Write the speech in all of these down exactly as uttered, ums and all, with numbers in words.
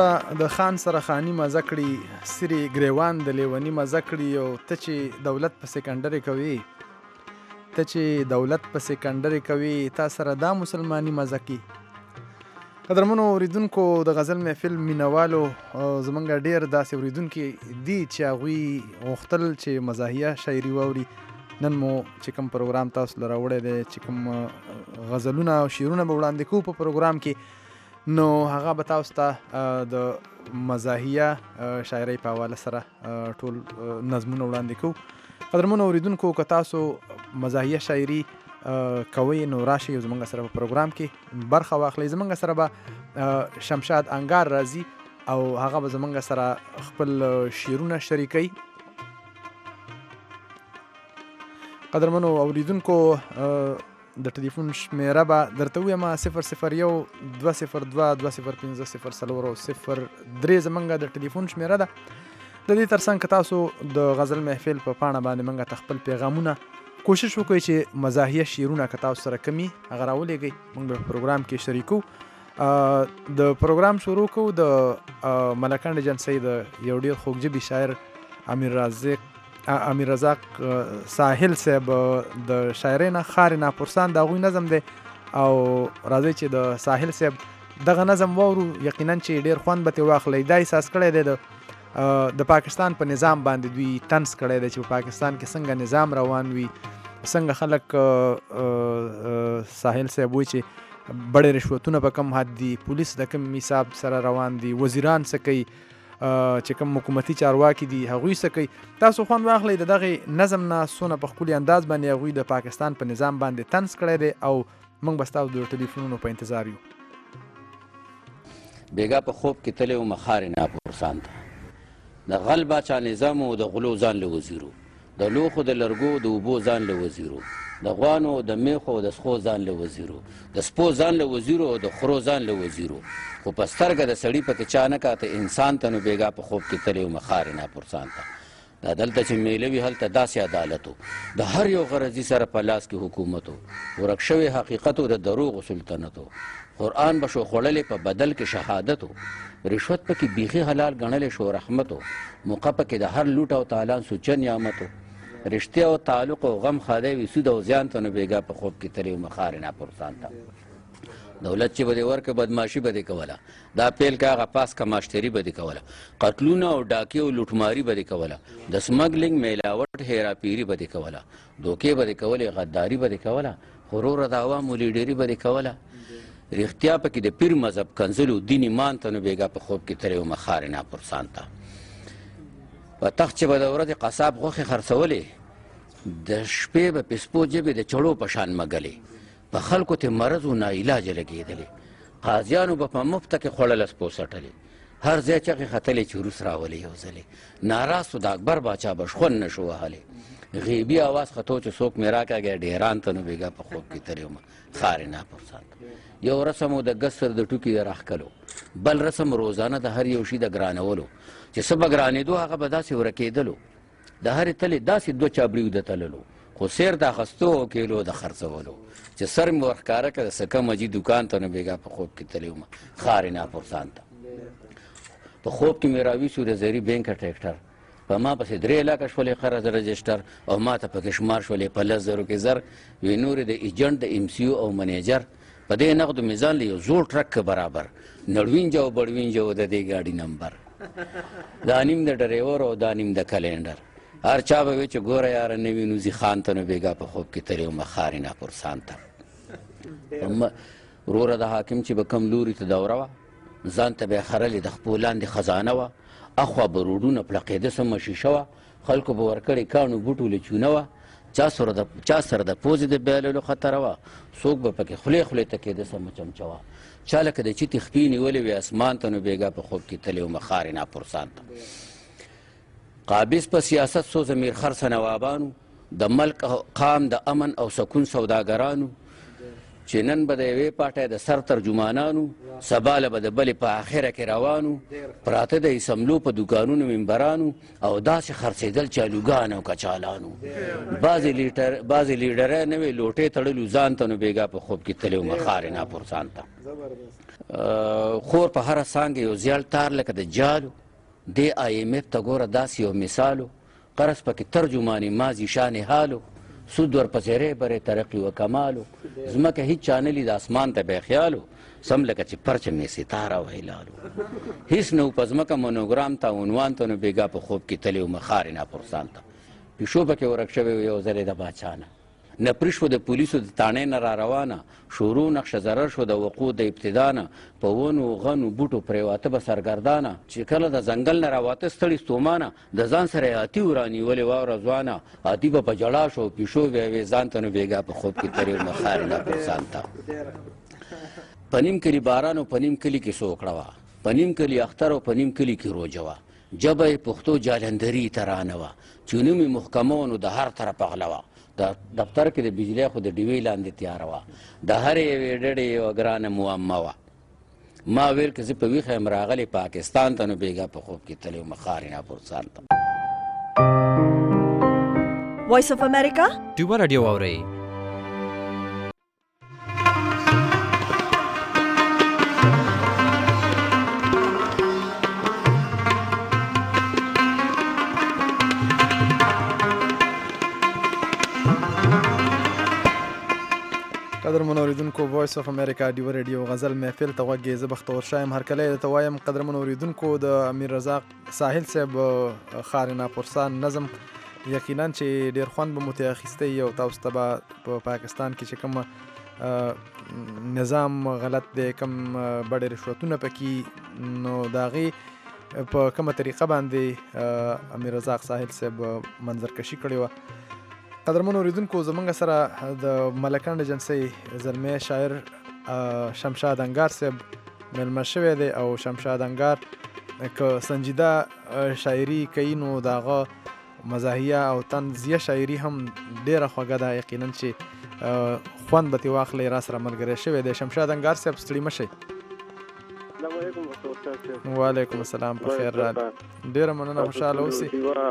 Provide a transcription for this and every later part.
وروره د خان سره خاني مزه کړي، سري ګریوان د لیوني مزه کړي، او ته چې دولت په سکندرې کوي ته چې دولت په سکندرې کوي تا سره دا مسلماني مزه کی. قدرمنو اوریدونکو د غزل محفل مینوالو زمونږ ډیر داسې اوریدونکي دي چې هغوی غوښتل چې مزاحیه شاعري واوري. نن مو چې کوم پروګرام تاسو له راوړی دی، چې کوم غزلونه او شعرونه به وړاندې کوو په پروګرام کې، نو هغه به تاسو ته د مزاحیه شاعرۍ په حواله سره ټول نظمونه وړاندې کوو. قدرمنو اوریدونکو که تاسو مزاحیه شاعري کوئ نو راشئ زمونږ سره په پروګرام کې برخه واخلئ. زمونږ سره به شمشاد انګار راځي او هغه به زمونږ سره خپل شعرونه شریکوي. قدرمنو اوریدونکو د ټلیفون شمیره به درته ووایم صفر صفر یو دوه صفر دوه دوه صفر پنځه صفر څلور او صفر درې زمونږ د ټلیفون شمیره ده. د دې ترڅنګ که تاسو د غزل محفل په پاڼه باندې موږ ته خپل پیغامونه کوشش وکړئ چې مزاحیه شعرونه که تاسو سره کمي هغه راولېږئ، موږ به په پروګرام کې شریکو. د پروګرام شروع کوو د ملکنډ ایجنسۍ د یو ډېر خوږژبي شاعر امیر رازق امیر رزاق ساحل صاحب د شاعرۍ نه خارې ناپرسان د هغوی نظم دی، او راځئ چې د ساحل صاحب دغه نظم واورو. یقینا چې ډېر خوند به ترې واخلئ. دا احساس کړی دی د د پاکستان په نظام باندې دوی طنز کړی دی چې په پاکستان کې څنګه نظام روان وي، څنګه خلک ساحل صاحب وایي چې بړې رشوتونه په کم حد دي، پولیس د کم حساب سره روان دي، وزیران څه کوي، چې کوم حکومتي چارواکي دي هغوی څه کوي. تاسو خوند واخلئ د دغې نظم نه څونه په ښکلي انداز باندې هغوی د پاکستان په نظام باندې طنز کړی دی، او موږ به ستاسو د ټلیفونونو په انتظار یو. بیګا په خوب کې تللی وم خارې ناپرسان ته، د غل باچا نظام و د غلو ځان له وزیرو، د لوښو د لرګو د اوبو ځان له وزیرو، د غوانو د میخو د سخو ځان له وزیرو، د سپو ځان له وزیرو او د خرو ځان له وزیرو، خو په سترګه د سړي پکې چا نه کاته انسان ته، نو بیګا په خوب کې تللی وم خارې ناپرسان ته. دا دلته چې میله وي هلته داسې عدالت و، د هر یو غرضي سره په لاس کې حکومت و، ورک شوی حقیقت و د دروغو سلطنت و، قرآن به شو خوړلې په بدل کې شهادت و، رشوت پکې بیخي حلال ګڼلی شو رحمت و، موقع پکې د هر لوټ او تالان سوچه نعمت و، رشتیا او تعلق او غم خالی وي سود او زیان ته، نو بیګا په خوب کې تللی وم خارې ناپرسان ته. دولت چې به دې ورکړه بدماشي به دې کوله، دا پیل که هغه پاس کماشتري به دې کوله، قتلونه او ډاکې او لوټماري به دې کوله، د سمګلینګ میلاوټ هیراپیري به دې کوله، دوکې به دې کولې، غداري به دې کوله، غروره د عوامو لیډري به دې کوله، رښتیا پکې د پیر مذهب کنځلو دین ایمان ته، نو بیګا په خوب کې تللی وم خارې ناپرسان ته. په تخت چې به د ورځې قصاب غوښې خرڅولې، د شپې به پسپو جبې د چړو په شان مګلې، په خلکو ته مرض و ناعلاجه لګېدلې، قاضیانو به په مفته کې خوړله سپو څټلې، هر ځای چغې ختلې چې روس راولې یو ځلې، ناراست و د اکبر باچا به شخون نه شو وهلی، غیبي اواز خطو چې څوک مې راکاږی ډیران ته، نو بیګا په خوب کې تللی وم خارې ناپرسان ته. یو رسم و د ګس سر د ټوکي د راښکلو، بل رسم روزانه د هر یو شي د ګرانولو، چې څه به ګرانېدو هغه به داسې ورکېدلو، د هرې تلې داسې دوه چابړي د تللو، خو سیر د اخیستو او کیلو د خرڅولو، چې سر مې ورښکاره کړه د سکه مجي دوکان ته، نو بیګا په خوب کې تللی وم خارې ناپرسان ته. په خوب کې مې راویسو د زري بینکه ټریکټر، په ما پسې درې لاکه شولې قرض رجسټر، او ما ته پکې شمار شولې په لس زرو کې زر، وی نورې د ایجنټ د ایم سی او او منیجر، په دې نقدو میزان له یو زوړ ټرک برابر، نړوینجه او بړوینجه و د دې ګاډي نمبر، دا نیم د ډریور او دا نیم د کلینډر، هر چا به وی چې ګوره یاره نوي نوزي خان ته، نو بیګا په خوب کې تللی وم خارې ناپرسان ته. وروره د حاکم چې به کم لوري ته دوره وه، ځان ته به یې خرلې د خپو لاندې خزانه وه، اخوا به روډونه پړقېده سمه شیشه وه، خلکو به ورکړې کاڼو بوټو له چونه وه، چا سره د پوزې د بیللو خطره وه، څوک به پکې خولې خولې ته کېده سمه چمچه وه، چا لکه د چیتې خپې نیولې وې اسمان ته، نو بیګا په خوب کې تللی وم خارې ناپرسان ته. قابض په سیاست سو ضمیر خرڅه نوابانو، د ملک قام د امن او سکون سوداګرانو، چې نن به د یوې پاټۍ د سر ترجمانانو سبا له به د بلې په اخره کې روانو پراته د اسملو په دوکانونو ممبرانو او داسې خرڅېدل چالوګان او کچالانو بعضې لیډرۍ نه وې لوټې تړلو ځان ته نو بېګا په خوب کې تللی و مخارې ناپرسان ته خور په هره څانګه یو زیړ تار لکه د جالو دې آی ایم اف ته ګوره داسې یو مثالو قرض پکې ترجمانې مازي شان حالو سود ورپسې ریبرې ترقي و کمالو ځمکه هیڅ چا نه لید اسمان ته بې خیالو سم لکه چې پرچم یې ستاره و هلالو هیڅ نه و په ځمکه مونوګرام ته عنوان ته نو بېګا په خوب کې تللی و مخارې ناپرسان ته پیشو پکې ورک شوی و یو ځل د باچا نه نپري شوه د پولیسو د تاڼۍ نه را روانه شورو نقشه ضرر شوه د وقوع د ابتدا نه په ونو غنو بوټو پرېواته به سرګردانه چې کله د ځنګل نه راواته ستړي ستومانه د ځان سره یې اتي ورانیولې واوره ځوانه اتي به په ژړا شو پیشو بیا یې ځان ته نو بېګا په خوب کې ترې مخارې ناپرسان ته په نیم کلي باران او په نیم کلي کې سوکړه وه په نیم کلي اختر او په نیم کلي کې روژه وه ژبه یې پښتو جالندري ترانه وه چې نوم یې محکمه نو د هر طرف اغله وه د دفتر کې د بجلی خو د ډیوې لاندې تیاره وه د هرې یوې ډډې یوه ګرانه معما وه ما ویل که زه په ویښه یم راغلی پاکستان ته نو بېګا په خوب کې تللی مخارې ناپرسان ته وایس اف امریکا ډیوه راډیو واورئ. قدرمن اوریدونکو وایس اف امریکا ډیوه ریډیو غزل محفل ته غوږ زه بختور شایم هرکلی درته وایم قدرمن اوریدونکو د امیر رزاق ساحل صاحب خارې ناپرسان نظم یقینا چې ډېر خوند به مو ترې اخیستی او تاسو ته به په پاکستان کې چې کوم نظام غلط دی کوم بډې رشوتونه پکې نو د هغې په کومه طریقه باندې امیر رزاق ساحل صاحب منظرکشي کړې وه. قدرمن اوریدونکو زمونږ سره د ملکند ایجنسۍ زلمی شاعر شمشاد انگار صاحب میلمه شوی دی او شمشاد انگار که سنجیده شاعري کوي نو د هغه مزاحیه او طنزیه شاعري هم ډېره خوږه ده یقینا چې خوند به ترې واخلئ را سره ملګری شوی دی. شمشاد انگار صاحب ستړي مه شئ. وعلیکم السلام په خیر راغلئ. ډېره مننه خوشحاله اوسئ.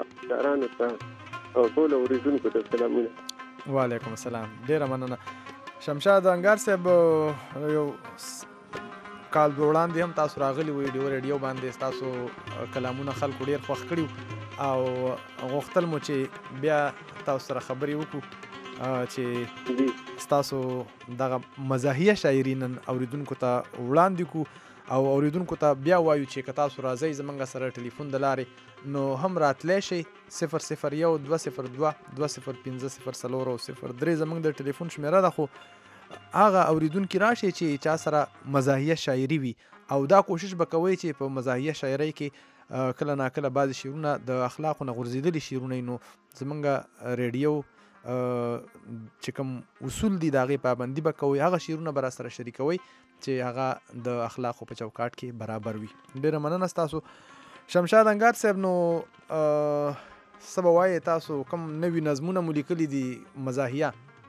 او ټول اوریدونکو ته سلامونه. وعلیکم السلام. ډېره مننه. شمشاد انگار صاحب یو کال وړاندې هم تاسو راغلي وئ ډیو ریډیو باندې ستاسو کلامونه خلکو ډېر خوښ کړي او غوښتل مو چې بیا تاسو سره خبرې وکړو چې ستاسو دغه مزاحیه شاعري نن اوریدونکو ته وړاندې کړو او اوریدونکو ته بیا وایو چې که تاسو راځئ زموږ سره ټلیفون د لارې نو هم راتلی شئ صفر صفر یو دوه صفر دوه دوه صفر پنځه صفر څلور او صفر درې زموږ د ټلیفون شمېره ده خو هغه اوریدونکي راشي چې چا سره مزاحیه شاعري وي او دا کوشش به کوئ چې په مزاحیه شاعرۍ کې کله ناکله بعضې شعرونه د اخلاقو نه غورځېدلي شعرونه نو زموږ ریډیو چې کوم اصول دي د هغې پابندي به کوئ هغه شعرونه به را سره شریکوئ چې هغه د اخلاقو په چوکاټ کې برابر وي. ډېره مننه ستاسو شمشاد انگار صاحب. نو څه به وایې تاسو کوم نوي نظمونه مو لیکلي دي مزاحیه؟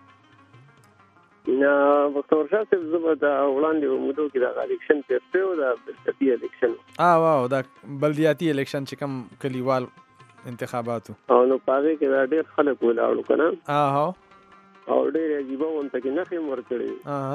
بختور شاه صاحب زه به د وړاندې مودو کې دغه الیکشن تېر شوی و د بلدیاتي الیکشن واو دا بلدیاتي الیکشن چې کوم کلیوال انتخاباتو او نو په هغې کې دا ډېر خلک ولاړو که نه او ډېر عجیبه غونته کې نښې م ورکړې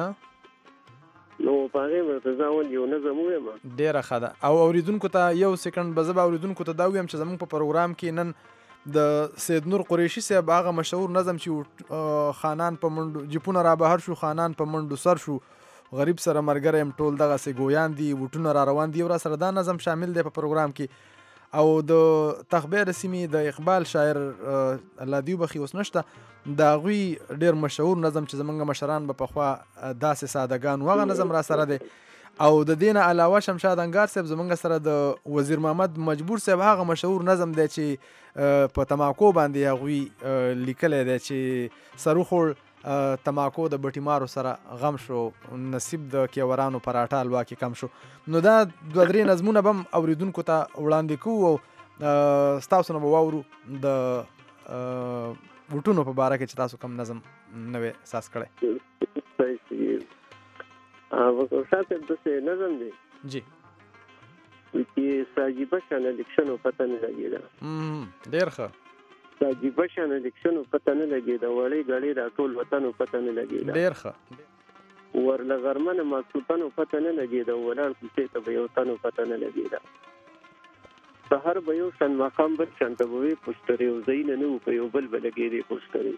نو په هغې ورته زه اول یو نظم ووایم. ډېره ښه ده. او اوریدونکو ته یو سیکنډ به زه به اوریدونکو ته دا ووایم چې زموږ په پروګرام کې نن د سید نور قریشي صاحب هغه مشهور نظم چې خانان په منډو جیپونه را بهر شو خانان په منډو سر شو غریب سره ملګری یم ټول دغسې ګویان دي وټونه را روان دي او را سره دا نظم شامل دی په پروګرام کې. او د تخبیر سیمې د اقبال شاعر الله دیو بخي اوس نشته د هغوی ډېر مشهور نظم چې زموږ مشران به پخوا داسې سادهګان و هغه نظم را سره دی. او د دې نه علاوه شمشاد انگار صاحب زموږ سره د وزیر محمد مجبور صاحب هغه مشهور نظم دی چې په تماکو باندې هغوی لیکلی دی چې سر وخوړ تماکو د بټیمارو سره غم شو نصیب د کیورانو پراټه الوا کې کم شو. نو دا دوه درې نظمونه به هم اوریدونکو ته وړاندې کوو او ستاسو نه به واورو د وټونو په باره کې چې تاسو کوم نظم نوی احساس کړی. صحیح صحیح وکړو شاته داسې نظم دی جی چې ساجیبه شان الیکشن او پته نه لګېده ډېر ښه ساجیبه شان الیکشن او پته نه لګېده وړې ګړې دا ټول وطن او پته نه لګېده ډېر ښه ورله غرمنه ماسوتن او پته نه لګېده ولاړ کوڅې ته به یو تن او پته نه لګېده سهار به یو شان ماښام بل شان ته به وې پوسټرې او ځایونه نه وو په یو بل به لګېدې پوسټرې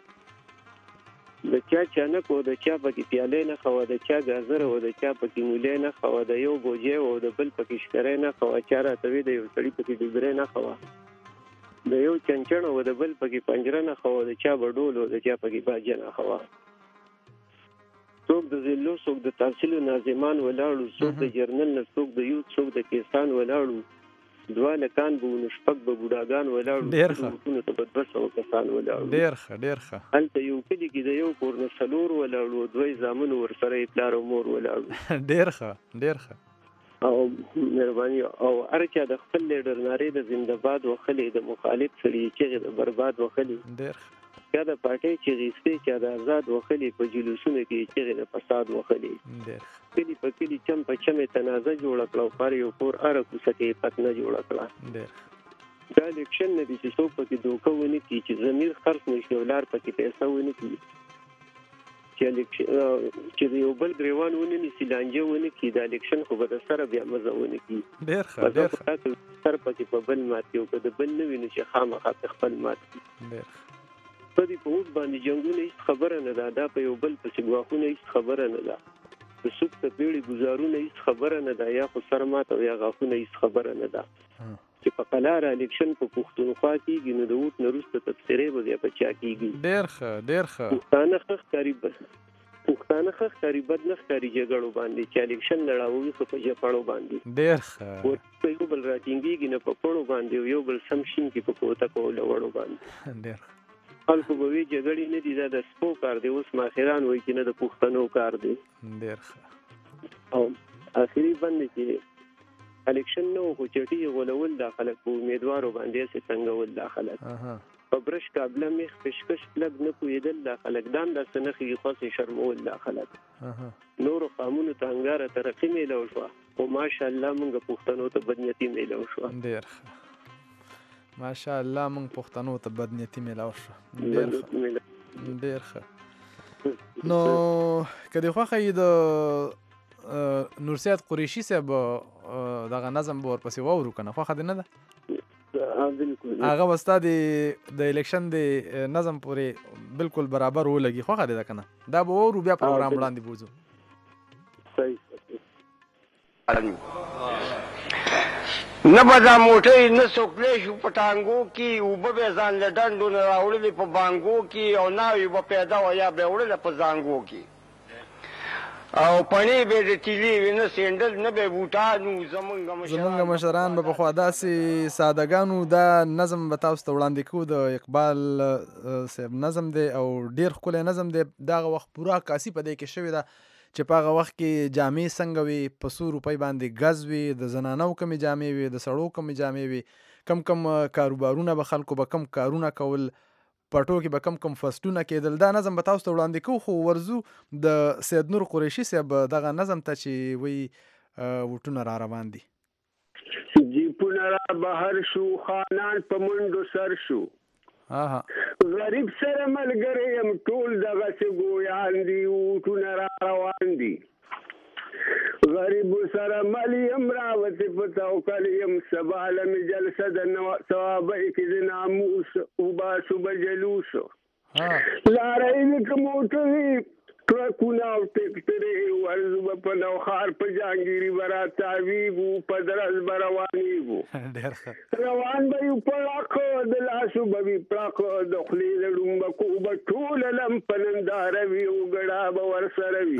د چا چانک و د چا پکې پیالې نه خوا د چا ګازر و د چا پکې مولې نه خوا د یو بوجې و د بل پکې شکرې نه خوا چا راته وې د یو سړي پکې ډوګرې نه خوا د یو چنچڼ و د بل پکې پنجره نه خوا د چا به ډول و د چا پکې باجه نه خوا څوک د ضلعو څوک د تحصیلو ناظمان ولاړو څوک د جرنل نه څوک د یوت څوک د کیسان ولاړو دوه لکان به ونو شپږ به بوډاګان ولاړو ډېر ښه ټولو ته به دوه سوه کسان ولاړو ډېر ښه ډېر ښه هلته یو کلي کې د یو کور نه څلور ولاړو دوی زامنو ورسره یې پلار او مور ولاړو ډېر ښه ډېر ښه او مهرباني او هر چا د خپل لیډر نارې د زنده‌باد وخلې د مخالف سړي چغې د برباد وخلې ډېر چا د پارټۍ چغې ایستې چا د آزاد وخلې په جلوسونو کې چغې د فساد وخلې ډېر کلي په کلي چم په چمې تنازه جوړه کړه او پر یو کور اره کوڅه کې پتنه جوړه کړه ډېر دا الیکشن نه دي چې څوک پکې دوکه ونه کړي چې ضمیر خرڅ نه شي او لار پکې پیسه ونه کړي چې چې یو بل ګریوان ونه نیسي لانجه ونه کړي دا الیکشن خو به د سره بیا مزه ونه کړي ډېر ښه ډېر ښه سر پکې په بل مات یو که د بل نه وي نو چې خامخا خپل مات کړي ډېر په دې په اوس باندې جنګونه هیڅ خبره نه ده دا په یو بل پسې ګواښونه هیڅ خبره نه ده د سوک ته پیړې ګزارونه هیڅ خبره نه ده یا خو سر مات او یا غاښونه هیڅ خبره نه ده چې په قلاره الیکشن په پښتونخوا کېږي نو د اوت نه وروسته تبصرې به بیا په چا کېږي ډېر ښه ډېر ښه پښتانه ښه ښکاري پښتانه ښه ښکاري بد نه ښکاري جګړو باندې چې الیکشن لړاوي خو په جپړو باندې ډېر ښه په یو بل راټینګېږي نه په پړو باندې یو بل سم شین کې په کوتکو او لوړو باندې ډېر خلکو به وي جګړې نه دي دا د سپو کار دی اوس ماخران وایي چې نه د پښتنو کار دی ډېر ښه او آخري بند چې الیکشن نه خو چټي غولول دا خلک په امیدوارو باندې سي څنګهول دا خلک په برش قابله مخ پشکش لګ نه کویدل دا خلک دان د سنخي خاصه شرمول دا خلک نور قانون ته انګاره ترقی میلو شو او ماشاءالله موږ پښتنو ته بدنیتی میلو شو ډېر ښه ماشاءالله موږ پښتنو ته بدنیتی میلاو شو ډېر ښه ډېر ښه نو که دې خوښه یې د نورسیاد قریشي صاحب دغه نظم به ورپسې واورو که نه خوښه دې نه ده هغه به ستا د الیکشن د نظم پورې بلکل برابر ولګي خوښه دې ده که نه دا به واورو بیا پروګرام وړاندې بوځو نه به دا موټۍ نه سوکلی شو په ټانګو کې اوبه به یې ځان له ډنډو نه راوړلې په بانګو کې او ناوې به پیدا وه یا به یې وړله په زانګو کې او پڼې به یې د تیلې وي نه سینډل نه به یې بوټانو زمونږ زمونږ مشران به پخوا داسې سادهګانو دا نظم به تاسو ته وړاندې کوو د اقبال صاحب نظم دی او ډېر ښکلی نظم دی دغه وخت پوره عکاسي په دې کې شوې ده چې په هغه وخت کې جامې څنګه وي په څو روپۍ باندې ګز وي د زنانو کمې جامې وي د سړو کمې جامې وي کم کم کاروبارونه به خلکو به کم کارونه کول پټو کې به کم کم فسټونه کېدل دا نظم به تاسو ته وړاندې کوو خو ورځو د سید نور قریشي صاحب دغه نظم ته چې وایي وټونه را روان دي جیپونه را بهر شو خانان په منډو سر شو غریب سره ملګری یم ټول دغسې ګویان دي وټونه را روان دي غریب سره مل یم راوتې په توکل یم سبا لمې جلسه د ثوابۍ کې د ناموس وباسو به جلوسو لاره یې که موټرې ټرکونه او ټکټرې ورځو به په نوښار په جهانګیري به راتاویږو په درز به روانېږو روان به یو پړاقه د لاسو به وي پړاقه د خولې د ډومبکو به ټوله لم په ننداره وي او ګډا به ورسره وي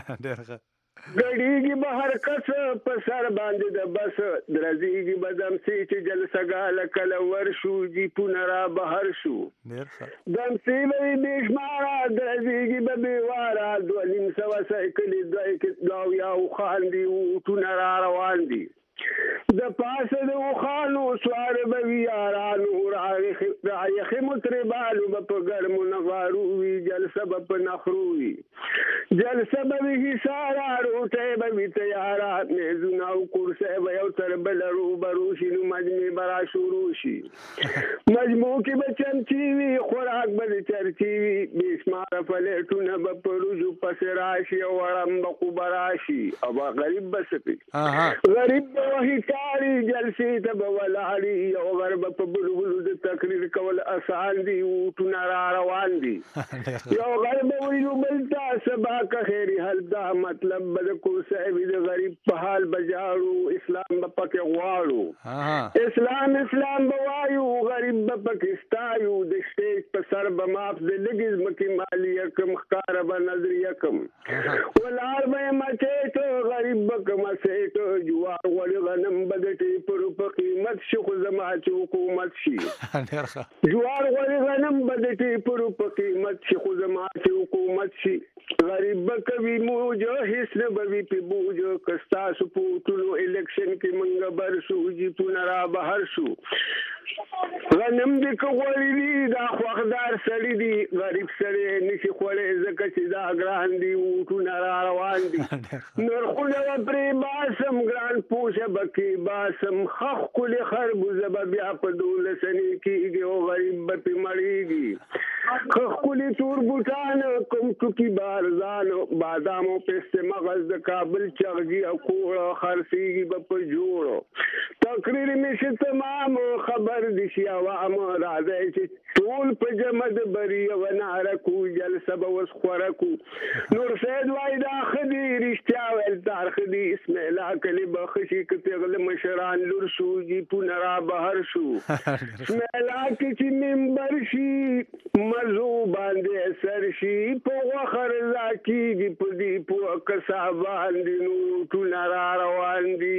ګډېږي به هر کس په سر باندې د بس درځېږي به دمسې چې جلسه ګاله کله ورشو جیپونه را بهر شو دمسې به یې بې شماره درځېږي به بېواره دوه نیم سوه سایکلې دوه اویا اوښان دي اوټونه را روان دي د پاسه د اوښانو سواره به وي یارانو رایخې مطربانو به په ګرمو نغارو وي جلسه به په نخرو وي جلسه به وي حصاره روټۍ به وي تیارات میزونه او کرسۍ به یو تر بله روبرو شي نو مجمې به را شروع شي مجموع کې به چمچي وي خوراک به د چرچي وي بې شماره پلیټونه به په روجو پسې راشي او وړم به خو به راشي او غریب به څه غریب به وهي کاري جلسې ته به ولاړي او غر به په بلبلو د تقریر کول اسان دي اوټونه را روان دي یو غر به وي نو بل ته سبا که خیري هلته مطلب به د کرسۍ وي د غریب په حال به جاړو اسلام به پکې غواړو اسلام اسلام به وایو غریب به پکې ستایو د سټیج په سر به ماف د لږې ځمکې مالیه کم ښکاره به نظریه کم ولاړ به یې مچېټه غریب به کمه سېټه جوار غوړي غنم به د ټیپرو په قیمت شي خو زما چې حکومت شي جوار غوړي غنم به د ټیپرو په قیمت شي خو زما چې حکومت شي غریب به کوي موجه هیڅ نه به وي پې بوجه که ستاسو په اوټونو الیکشن کې منګه بر شو جیپونه را بهر شو غنم دې که غوړي دي دا خوښدار سړي دي غریب سړی نشي خوړی ځکه چې دا ګران دي اوټونه را روان دي نرخونه به پرې باسم ګران پوشه به کې باسم ښه ښکلې خربوزه به بیا په دولسنې کېږي او غریب به پې مړېږي ښه ښکلې تور بوټان کوم ټوکي بارزانو بادامو پسته مغز د کابل چغجي او کوړه خرڅېږي به په جوړو تقریر مې شي تمام خبر دي شي عوام راځئ چې ټول په جمع د بري یو ناره کو جلسه به اوس خوره کو نور سید وایي دا ښه دي رښتیا ویل تار ښه دي اسماعیلا کلي به ښه شي که پېغله مشران لور شو جیپونه را بهر شو اسماعیلا کې چې ممبر شي مزو باندې سر شي په غوښه رضا کېږي په دې پوه کسابان دي نو ټونه را روان دي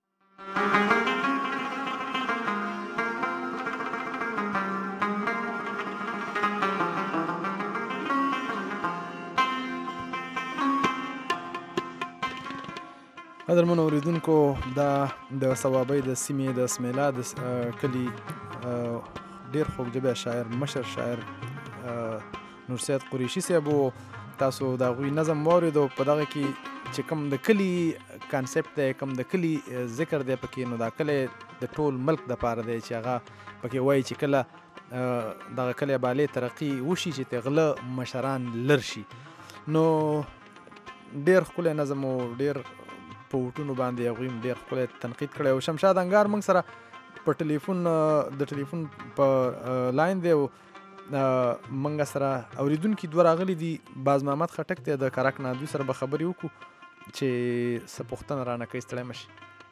قدرمنو اوریدونکو دا د صوابۍ د سیمې د اسماعیلا د کلي ډېر خوږژبی شاعر مشر شاعر نورسید قریشي صاحب و تاسو د هغوی نظم واورېدو په دغه کې چې کوم د کلي کانسپټ دی کوم د کلي ذکر دی پکې نو دا کلی د ټول ملک دپاره دی چې هغه پکې وایي چې کله دغه کلی بالې ترقي وشي چې ته غله مشران لر شي نو ډېر ښکلی نظم و ډېر په وټونو باندې هغوی هم ډېر ښکلی تنقید کړی او شمشاد انګار موږ سره په ټلیفون د ټلیفون په لاین دی او موږ سره اوریدونکي دوه راغلي دي باز محمد خټک دی د کرک نه دوی سره به خبرې وکړو چې څه پوښتنه رانه کوي ستړی مه شي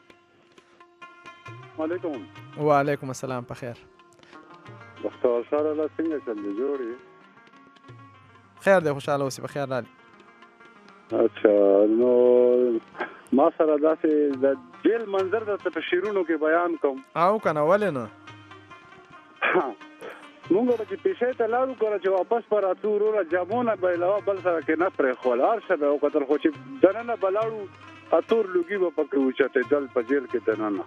وعلیکم وعلیکم السلام په خیر بختور ښار الله څنګه چل دی جوړ یې خیر دی خوشحاله اوسې په خیر رالي اچھا نو ما سره داسې د جیل منظر درته په شعرونو کې بیان کوم او که نه ولې نه مونږ به چې پیشۍ ته لاړو کله چې واپس به راتلو وروره جامونه به علاوه بل سره کې نه پرېښول هر څه به وکتل خو چې دننه به لاړو اتور لوګي به پکې اوچتېدل په جیل کې دننه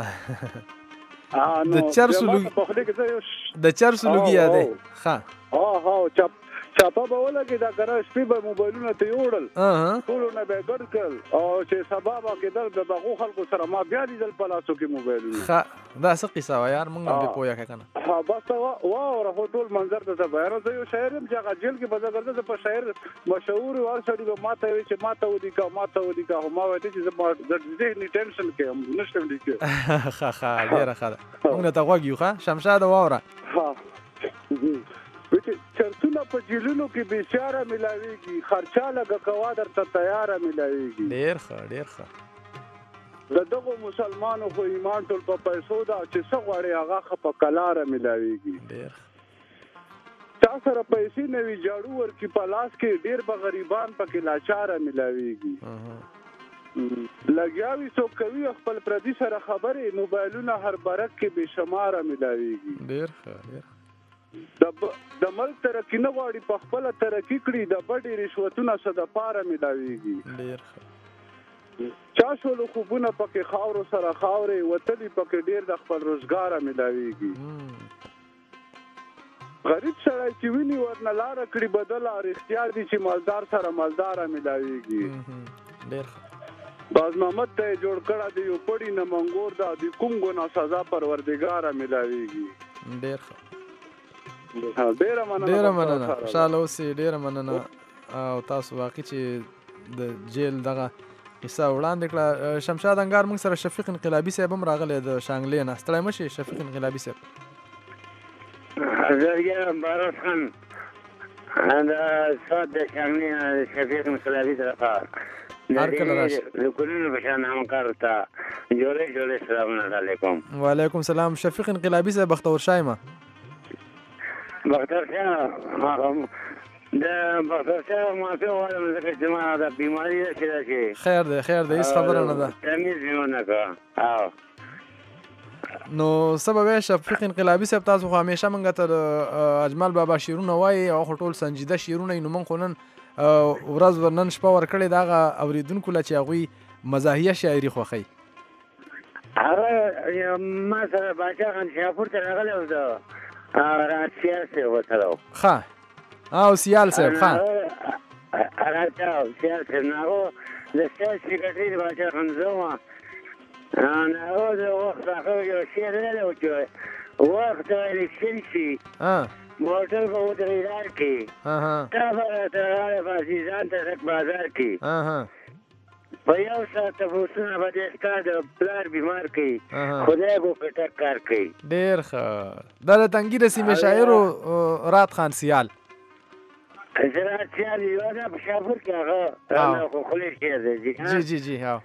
ښه د چرسو لوګي د چرسو لوګي یادی ښه ها ها چپ چاپه به ولګي دا کنه شپې به موبایلونه ته یوړل ټولونه به ګډ کړل او چې سبا به کېدل د دغو خلکو سره ما بیا لیدل په لاسو کې موبایلونه ښه دا څه قیصه وه یار موږ هم پرې پوه یې که نه ها بس واوره خو ټول منظر ته بیانوم زه یو شاعر یم چې هغه جیل کې به زه ګرځم زه په شاعر مشهور و هر سړي به ما ته وایي چې ما ته ولیکه ما ته ولیکه خو ما وایي چې زه ذهني ټینشن کې یم نشم لیکلی ښه ښه ډېره ښه ده موږ درته غوږ یو ښه شمشاده واوره چرتونه په جیلونو کې بېچاره ملاویږي خرچا لږه کوه درته تیاره ملاویږي ډېر ښه ډېر ښه د دغو مسلمانو خو ایمان ټول په پیسو ده چې څه غواړي هغه ښه په کلاره ملاویږي ډېر چا سره پیسې نه وي جاړو ورکړي په لاس کې ډېر به غریبان پکې لاچاره ملاویږي لګیا وي څوک کوي خپل پردي سره خبرې موبایلونه هر برک کې بې شماره ملاویږي ډېر ښه ډېر د ملک ترقي نه غواړي په خپله ترقي کړي د بډې رشوتونه څه دپاره ملاویږي ډېر ښه چا شولو خوبونه پکې خاورو سره خاورې وتلي پکې ډېر د خپل روزګاره ملاویږي غریب سړی چې ویني ورنه لاره کړي بدله رښتیا دي چې مالدار سره مالداره ملاویږي ډېر باز محمد ته یې جوړ کړه د یو پړي نه منګور دا د کوم ګناه سزا پروردګاره ملاویږي ډېر ډېره مننه ډېره مننه خوشحاله اوسئ ډېره مننه او تاسو واقعي چې د جیل دغه قصه وړاندې کړه شمشاد انګار موږ سره شفیق انقلابي صاحب هم راغلی د شانګلې نه ستړی مه شئ شفیق انقلابي صاحب زه یم بارود خان د سات د شانګلې نه شفیق انقلابي طرفه هر کله راشي د کلونو په شان همکارو ته جوړې جوړې سلامونه علیکم وعلیکم سلام شفیق انقلابي صاحب بختور شایمه بختور شاه د بختور شاه معافي غواړم ځکه چې ما د بیماري ده چې ده چې خیر دی خیر دی هېڅ خبره نه ده تمیز مې ونه کړه او نو څه به وایې شفیق انقلابي صاحب تاسو خو همیشه موږ ته د اجمل بابا شعرونه وایي او خو ټول سنجیده شعرونه یې نو موږ خو نن ورځ نن شپه ورکړې د هغه اورېدونکو له چې هغوی مزاحیه شاعري خوښوي هغه ما سره باچا خان شاپور ته راغلی و د راتسیال صاحب ورسره و ښه او سیال صاحب ښه راته سیال صاحب نو هغه د سیال سیکرټري د باچا خان زه وم نو هغه د وخت هغه یو شعر ویلی و چې وخت الیکشن شي موټر به ودرې لار کې تا به راته راغلی په عزیزان ته ډک بازار کې په یو ساعت تپوسونه به دې ستا د پلار بیمار کوي خدای به په ټک کار کوي ډېر ښه دا د تنګي د سیمې شاعرو رات خان سیال زه رات سیال یو ده په شاپور کې هغه خو خولې شعر دی جی جی جی هغه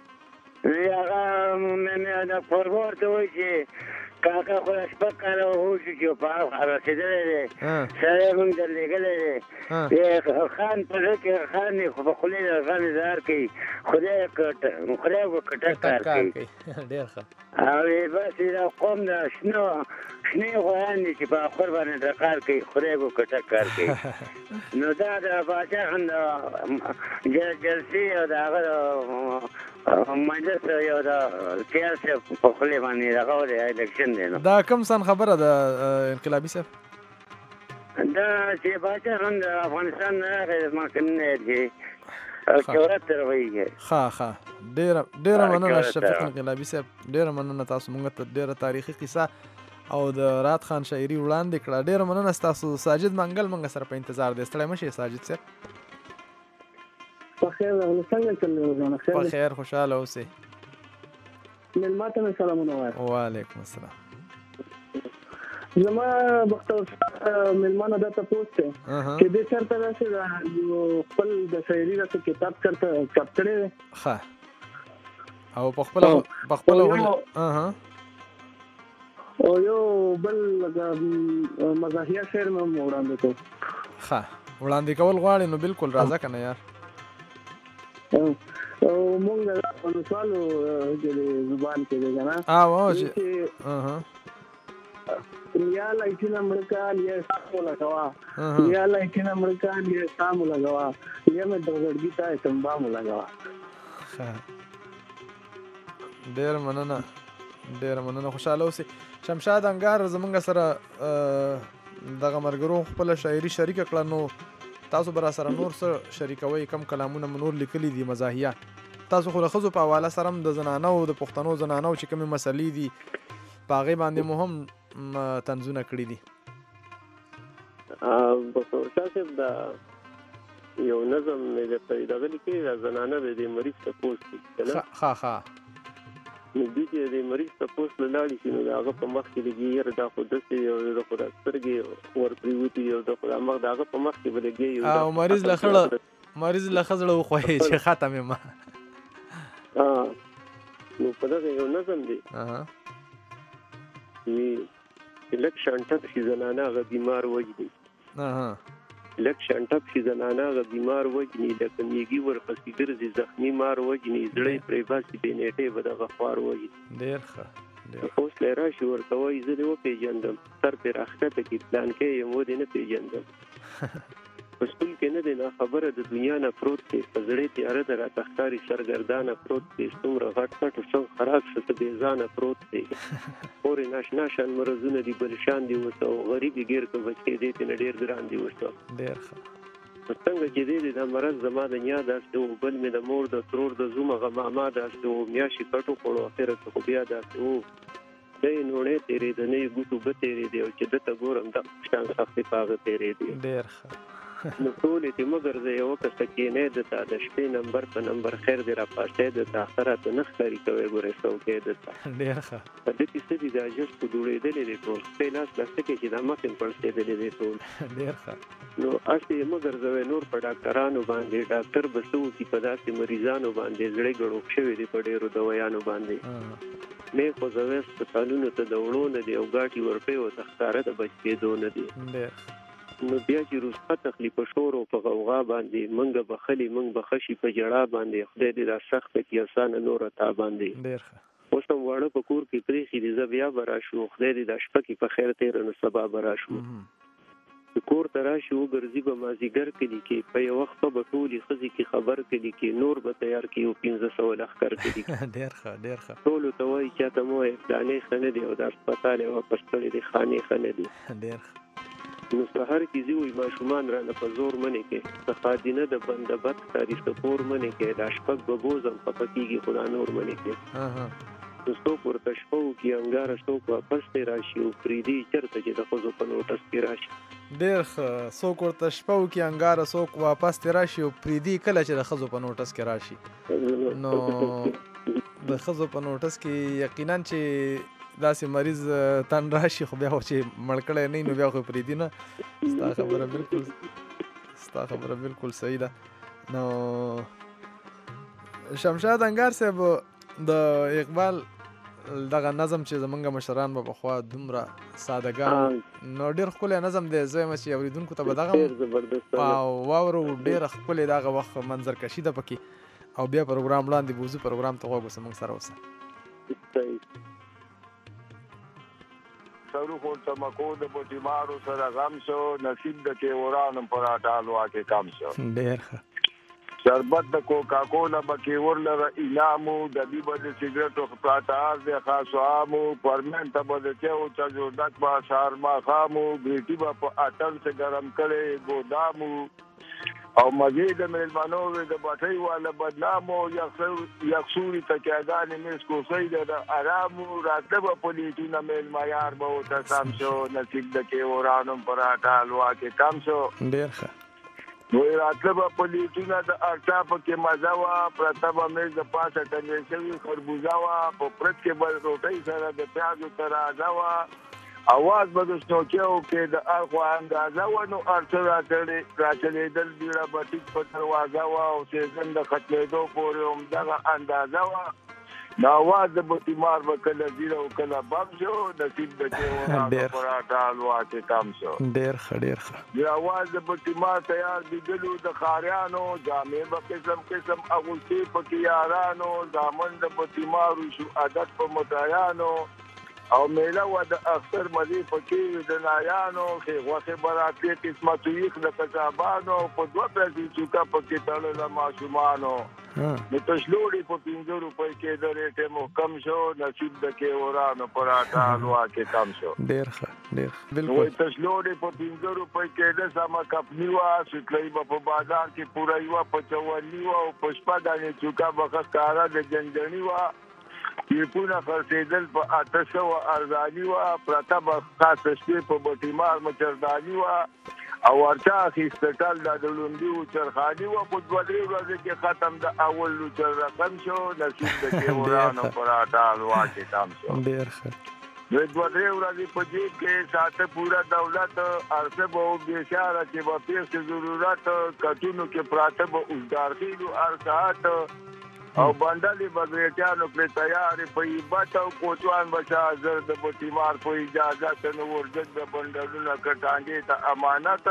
مې د فورګو ورته وایي چې کاکا خو شپږ کاله وشو چې په هغه رسېدلی دی سړی مونږ در لېږلی دی خان په زړه کې خان دی خو په خولې د غن اظهار کوي خدای خدای به کټک کار کوي او بس دا قوم د شنو شنې غویان دي چې په اخر باندې ډقار کوي خدای به کټک کار کوي نو دا د باچا خان د جلسې او د هغه مجلس یو د سیاسي په خولې باندې دغه دی الکشن دی نو دا کوم سن خبره ده انقلابي صاحب دا چې باچا خان د افغانستان نه راغی زما کنه دی شهرت ته رویږي ښه ښه ډېره ډېره مننه شفیق انقلابي صاحب ډېره مننه تاسو موږ ته ډېره تاریخي قصه او د رات خان شاعري وړاندې کړه ډېره مننه ستاسو ساجد منګل موږ سره په انتظار دی ستړی مه شئ ساجد صاحب په خیر راغلی څنګه چل روزانه خیر په خیر خوشحاله اوسئ مېلمه ته مې سلامونه وایم وعلیکم السلام زما بختور مېلمه نه دا تپوس دی چې دې چېرته داسې یو خپل د شاعري داسې کتاب چېرته چاپ کړی دی ښه او په خپله په خپله او یو بل مزاحیه شعر مې هم وړاندې کړو ښه وړاندې کول غواړې نو بالکل راځه که نه یار او مونږ د ولسوالو زبان کې دی که نه یا لایټینه مړکان یا سامو لګوا یا لایټینه مړکان یا سامو لګوا یا مې دغړګی ته تمبامو لګوا ډېر مننه ډېر مننه خوشحاله اوسئ شمشاد انګار زمونږ سره دغه ملګرو خپله شاعري شریکه کړه نو تاسو به راسره نور څه شریکوئ کم کلامونه مو نور لیکلي دي مزاحیه تاسو خو د ښځو په حواله سره هم د زنانو د پښتنو زنانو چې کومې مسلې دي په هغې باندې مو هم تنظونه کړي دي بخور شاه صاحب دا یو نظم مې درته دغه لیکلي دا زنانه د دې مریض تپوس دي ښه ښه نو دوی چې د مریض تپوس نه لاړې شي نو د هغه په مخ کې لګي یاره دا خو داسې یو د خو دا سترګې ورپرېوتي او د خو دا مخ د هغه په مخ کې به لګي او مریض له خړه مریض له ښه زړه وخوایي چې ختم یم نو په دغه یو نظم دی لک شانټپ شي زنانه هغه بیمار وجني لک شانټپ شي زنانه هغه بیمار وجني لکه میږي ورپسې ګرځي زخمي مار وجني زړی پرې باسي بې نیټې به دغه خوار وجني ډېر ښه اوس لی راشي ورته وایي زه دې وپېژندم سر پرې راښکته کړي پلانکی یم و دې نه پېژندم پسول کې نه دی نا خبره د دنیا نه پروت دی په زړې تیاره د راته ښکاري سرګردانه پروت دی څومره غټ غټ څنګ خراب شه ته بېځانه پروت دی پورې ناشنا شان مرضونه دي بل شان دي ورته او غریب یې ګیر که بچې دی ترې نه ډېر ګران دي ورته ډېر ښه څنګه چې دی دا مرض زما د نیا داسې و بل مې د مور د ترور د زوم هغه ماما داسې و میاشتې کټ وخوړو اخره کې خو بیا داسې و دی نوڼې تېرېده نه یې ګوتو به تېرېدې او چې ده ته ګورم دا شان سختې په هغه تېرېدې ډېر ښه نو ټولې چې مه ګرځئ یوه کسه کښېنئ ده ته د شپې نمبر په نمبر خیر دې را پاڅئ ده ته اخته راته نه ښکاري کوئ ګورئ څوکۍ ده ته ډېر ښه په ده کې څه دي دا جس په دوړېدلې دی ټول سپی لاس لاسته کې چې دا مخ یې پړسېدلې دی ټول ډېر ښه نو هسې یې مه ګرځوئ نور په ډاکټرانو باندې ډاکټر به څه وکړي په داسې مریضانو باندې زړې ګړوب شوي دي په ډېرو دوایانو باندې مې خوځوي هسپتالونو ته د وړو نه دی او ګاټي ورپې ورته ښکاره د بچ کېدو نه دی ډېر نو بیا چې رخصت اخلي په شور او په غوغا باندې منګه بخلي منګ بخشي په جړا باندې خدای دې دا سخت کې اسانه نور تا باندې ډېر ښه اوس هم واړه په کور کې پرېښي دي زه بیا به راشو خدای دې دا شپه کې په خیر تېره نو سبا به راشو چې کور ته راشي وګرځي به مازدیګر کلي کې په یو وخت به ټولې ښځې کې خبر کلي کې نور به تیار کړي او پنځه سوه لښکر کلي ډېر ښه ډېر ښه ټولو ته وایي چاته مه وایي فلانې ښه نه دی او دا هسپتال یې واپس کړی دی خانې ښه نه دي ډېر ښه نو سهار کې زی وي ماشومان رانه په زور منې کې د خادینه د بنده بد ښکاري سپور منې کې دا شپږ به بوزم خفه کېږي خو دا نور منې کې نو څوک ورته شپه وکړي انګاره څوک واپس دی راشي او پرېږدي چېرته چې د ښځو په نوټس کې راشي ډېر ښه څوک ورته شپه وکړي انګاره څوک واپس دی راشي او پرېږدي کله چې د ښځو په نوټس کې راشي نو د ښځو په نوټس کې یقینا چې داسې مریض تن راشي خو بیا خو چې مړ کړی نه وي نو بیا خو پرېږدي نه ستا خبره بالکل ستا خبره بالکل صحیح ده نو شمشاد انګار صاحب د اقبال دغه نظم چې زمونږ مشران به پخوا دومره سادهګان نو ډېر ښکلی نظم دی زه یم چې اورېدونکو ته به دغه په واورو ډېره ښکلې دغه وخت منظرکشي ده پکې او بیا پروګرام وړاندې بوځو پروګرام ته غوږ اوسه موږ سره اوسه سرو خور چمکو د بوټیمارو سره غم شو نصیب د کیورانو پر اټالوا کې کم شو ډېر ښه شربت د کوکا کولا بکې ورلره انعامو د دې به د سګرټو پلاټار د خاصو عامو پرمنټ به د چاو چا جوړ دک با شهر ما خامو ګریټي به په اټل څخه ګرم کړي ګودامو او مزید میلمانو د باټۍ والا بدنامو یخسوري تکیاګانې مېز کوسۍ د ارامو راته به پلیټونه میلمایار به ورته سم شو نصیب د کیورانو پر اټالوا کې کم شو ډېر ښه وایي راته به پلیټونه د اړتیا پکې مزه وه پرته به مېز د پاسه ټنګې شوي خربوزه وه په پرت کې به روټۍ سره د پیازو ترازه وه اواز به د سنوکیو کې د اخوا اندازه و نو ارڅه راچلېدل بیړه به ټیک په دروازه وه او سیزن د ختمېدو پورې همدغه اندازه وه نو اواز د بوټیمار به کله زیره او کله بم شو نصیب د کیورانو پر اټالوا کې کم شو ډېر ښه ډېر ښه د اواز د بوټیمار تیار دیدلو د ښاریانو جامې به قسم قسم اغوستې پکې یارانو دامن د بوټیمارو شو عادت په مټایانو او میله و د اختر مزي پکې د نایانو کې غوښه براتې قسمت یې د کتابانو په دوه پیسې چوکا پکې تړل ماشومانو نو تشلوړي په پنځه روپۍ کې د ریټه مو کم شو نصیب د کیورانو پر اټالوا کې کم شو ډېر ښه ډېر بالکل نو تشلوړي په پنځه روپۍ کې د سما کپنی وا شکلې په بازار کې پورا یو په چوالي او پښپا دانه چوکا بخښ کارا د جنجنی وا یپونه خرڅېدل په اته سوه ارزاني وه پرته به خاصه شپې په بټیمار مچرداني وه او ورچا اخیسته کال دا د لومړي وچرخاني وه په دوه درې ورځې کې ختم د اول لوچر رقم شو نصیب د کیورانو پر اټالوا کې کم شو ډېر ښه دوی دوه درې ورځې په جیب کې ساته پوره دولت ارڅه به بېشاره چې به پیسې ضرورت کټونو کې پراته به اوزګار خېلو هر ساعت او بندلې بګریټیانو پرې تیارې په ایبت او کوچوان بچا حاضر د بوټیمار په اجازه ته نو ورجګ د بندلونه کټانګې ته امانت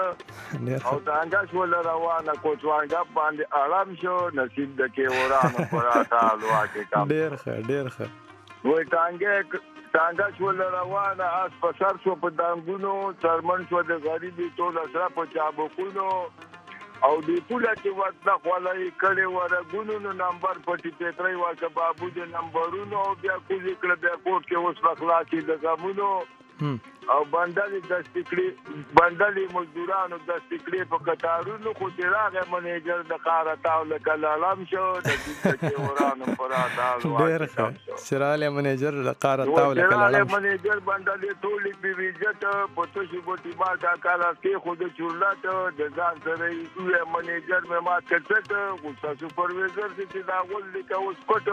او ټانګه شول روانه کوچوانګه باندې آرام شو نصیب د کیورانو پر اټالوا کې کم ډېر ښه ډېر ښه وای ټانګه ټانګه شول روانه اس په سر شو په دانګونو څرمن شو د غریبي ټول سره په چابکونو او دی پوله چې ورته خولای کړي ورګونو نو نمبر پټي پېتري واکه بابو د نمبرونو بیا کوزي کړه بیا کوټ کې اوس بخلاصي د غمونو او باندې د سټیکړي باندې مزدورانو د سټیکړي په قطارونو خو چې راغی منیجر د قاره تاول کلالم شو د دې ورانو پراته ډېر ښه شراله منیجر د قاره تاول کلالم منیجر باندې ټولې بي ویجټ په توشي بوټي ما کا کاله کې خو د چورلات د ځان سره یو منیجر مې ما کړت او سپروایزر چې دا ول لیکه اوس کوټ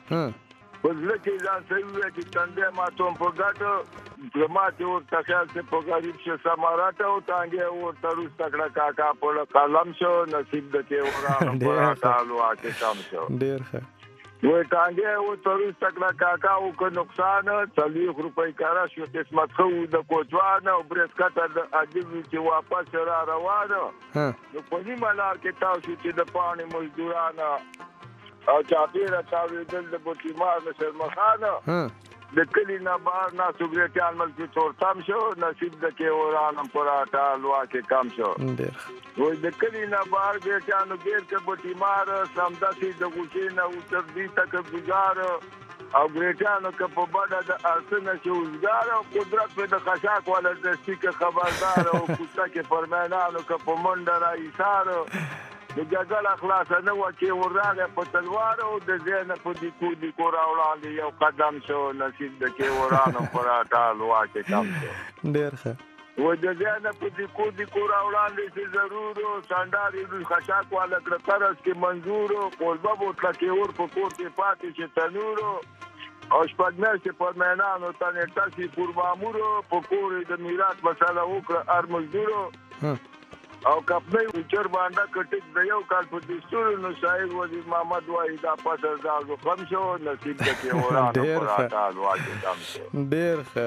وزله چې ځان سره چې څنګه ما ته په ګټه جماعت ورته خیال څه په غریب شه سماراته او تانګه ورته روس تکړه کاکا په قلم شو نصیب د کې ورانو پراته الوا کې کم شو ډېر ښه وې تانګه ورته روس تکړه کاکا او کو نقصان څلوېښت روپۍ کارا شو قسمت خو د کوټوان او برېس کټر د اجل چې واپس را روانه نو په نیمه لار کې تاسو چې د پانی مزدورانه او چاپیره تاویدل د بوټي مار نشر مخانه د کلی نه بار نه سګریټیان ملکی تورتم شو نصیب د کې ورانم پراټا لوا کې کم شو وای د کلی نه بار ګټانو ګیر کې بوټي مار سمداسي د غوښې نه او تر دې تک گزار او ګریټانو کې په بڑا د ارسنه چې وزګار او قدرت په د خشاک ولا د سټیک خبردار او کوڅه کې فرمانانو کې په منډه را ایثار د جګړه اخلاص نه و چې ورغه په تلوار او د زین په دې کو دي کو راوړاندې یو قدم شو نصیب د کې ورانو پراټا لوا کې کم شو ډېر ښه و د زین په دې کو دي کو راوړاندې چې ضرور سانداري د خشاک والا کړکرس کې منظور قلبه بوتل کې ور په کوټ کې پاتې چې تنور او شپږمې چې پرمنانو تنه تاسو پر مامور په کور د میراث مسله وکړه ار مزدور او کپنې وچر باندې کټک د یو کال په دستور نو شاعر وزیر محمد وای دا پاتر زاغو خم شو نصیب د کې ورانو پراته الواجه کم شو ډېر ښه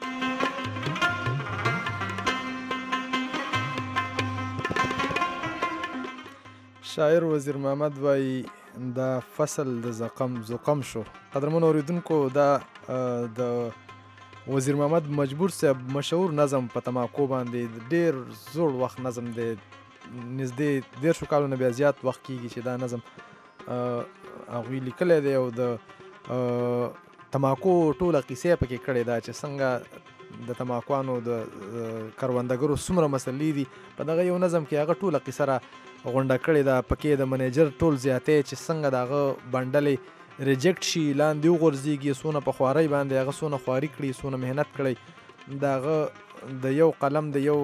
شاعر وزیر محمد وای دا فصل د زقم زقم شو قدرمن اوریدونکو دا د وزیر محمد مجبور صاحب مشهور نظم په تماکو باندې ډېر زوړ وخت نظم دی نږدې دېرشو کالو نه بیا زیات وخت کېږي چې دا نظم هغوی لیکلی دی او د تماکو ټوله قیسې پکې کړې ده چې څنګه د تماکوانو د کروندګرو څومره مسلې دي په دغه یو نظم کې هغه ټوله قیسه را غونډه کړې ده پکې د منیجر ټول زیاتې چې څنګه د هغه بنډلې ریجیکټ شي لاندې وغورځېږي څونه په خوارۍ باندې هغه څونه خواري کړي څونه محنت کړی د هغه د یو قلم د یو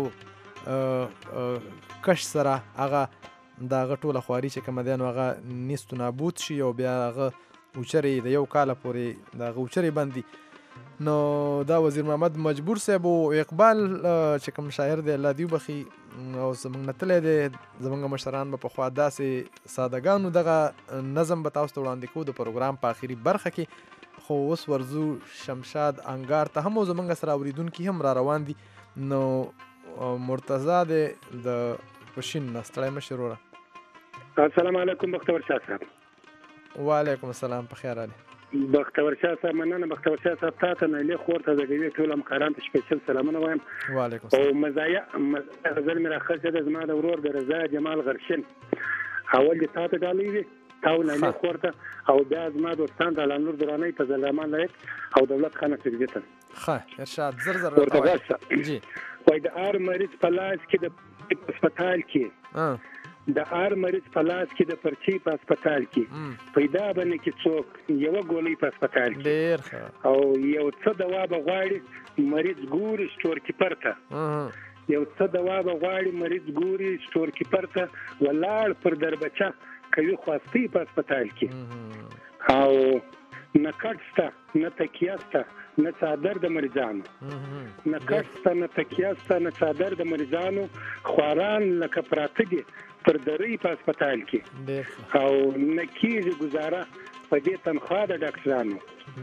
کش سره هغه د هغه ټوله خواري چې کومه دی نو هغه نیست و نابود شي او بیا هغه اوچرې د یو کاله پورې د هغه اوچرې بندي نو دا وزیر محمد مجبور صاحب او اقبال چې کوم شاعر دی الله دې وبخي او زموږ نه تللی دی زموږ مشران به پخوا داسې سادهګانو دغه نظم به تاسو ته وړاندې کوو د پروګرام په آخري برخه کې خو اوس ورځو شمشاد انګار ته هم زموږ سره اورېدونکي هم را روان دي نو مرتضی دی د پشین نه ستړی مه شې وروره السلام علیکم بختور شاه صاحب وعلیکم السلام په خیر علي بختور شاه صاحب مننه بختور شاه صاحب تاسو نه له خور ته د دې ټول همکاران ته سپیشل سلامونه وایم وعلیکم السلام او مزایا غزل مې راخصه د زما د ورور د رضا جمال غرشن اول دې تاسو ډالې وي تاسو نه له خور ته او بیا زما دوستان د لانور درانه په زلامان لایق او دولت خانه سګیته ښه ارشاد زر زر راوړئ جی وای د ار مریض په لاس کې د هسپتال کې د ار مریض په لاس کې د پرچی په هسپتال کې پیدا باندې کې څوک یو ګولۍ په هسپتال کې ډېر او یو څه دوا به غواړي مریض ګوري سٹور کیپر ته یو څه دوا به غواړي مریض ګوري سٹور کیپر ته ولاړ پر دربچه کوي خواستی په هسپتال کې او نه کټسته نه تکیاسته نه څادر د مریضانو نه کټسته نه تکیاسته نه څادر د مریضانو خواران لکه پراته دي پر درې په هسپتال کې او نکیږي گزاره په دې تنخوا د ډاکټرانو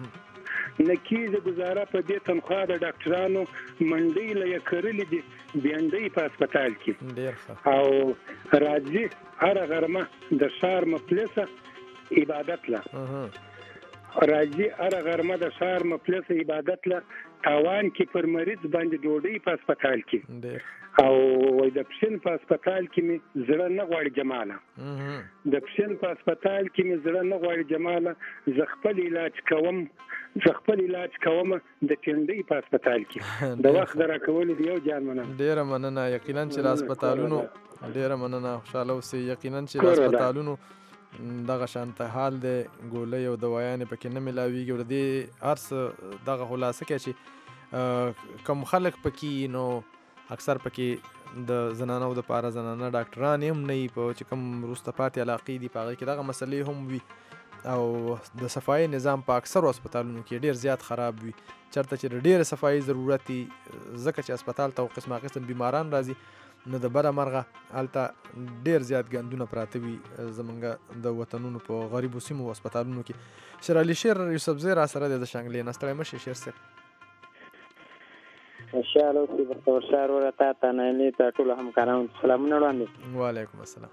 نکیږي گزاره په دې تنخوا د ډاکټرانو منډي لې کړلې دي بیانډي په هسپتال کې او راځي هر غرمه د شار مپلسه عبادت لا راځي هر غرمه د شار مپلسه عبادت لا تاوان کې پر مریض باندې ډوډۍ په هسپتال کې او د پښین په هسپتال کې مې زړه نه غواړي جماله د پښین په هسپتال کې مې زړه نه غواړي جماله زه خپل علاج کوم زه خپل علاج کوم د ټنډۍ په هسپتال کې د وخت د راکولو دی یو جان مننه ډیره مننه یقینا چې هسپتالونو ډیره مننه خوشاله اوسئ یقینا چې هسپتالونو دغه شانته حال دی ګولۍ او دوايانې پکې نه ملاویږي او د دې هر څه دغه خلاصه کوي چې کم خلک پکې نو اکثر پکې د زنانو د پاره زنانه ډاکټران هم نه وي په چې کوم وروسته پاتې علاقې دي په هغې کې دغه مسلې هم وي او د صفایي نظام په اکثرو هسپتالونو کې ډېر زیات خراب وي چېرته چې د ډېرې صفایي ضرورت وي ځکه چې هسپتال ته قسمه قسم بیماران راځي نو د بره مرغه هلته ډېر زیات ګندونه پراته وي زمونږ د وطنونو په غریبو سیمو هسپتالونو کې شیر علي شیر یوسفزی را سره دی د شانګلې نه ستړی مه شي شیر صاحب خوشحاله اوسئ بختور ښار وره تا ته نایلې ته ټولو همکارانو ته سلامونه وړاندې وعلیکم السلام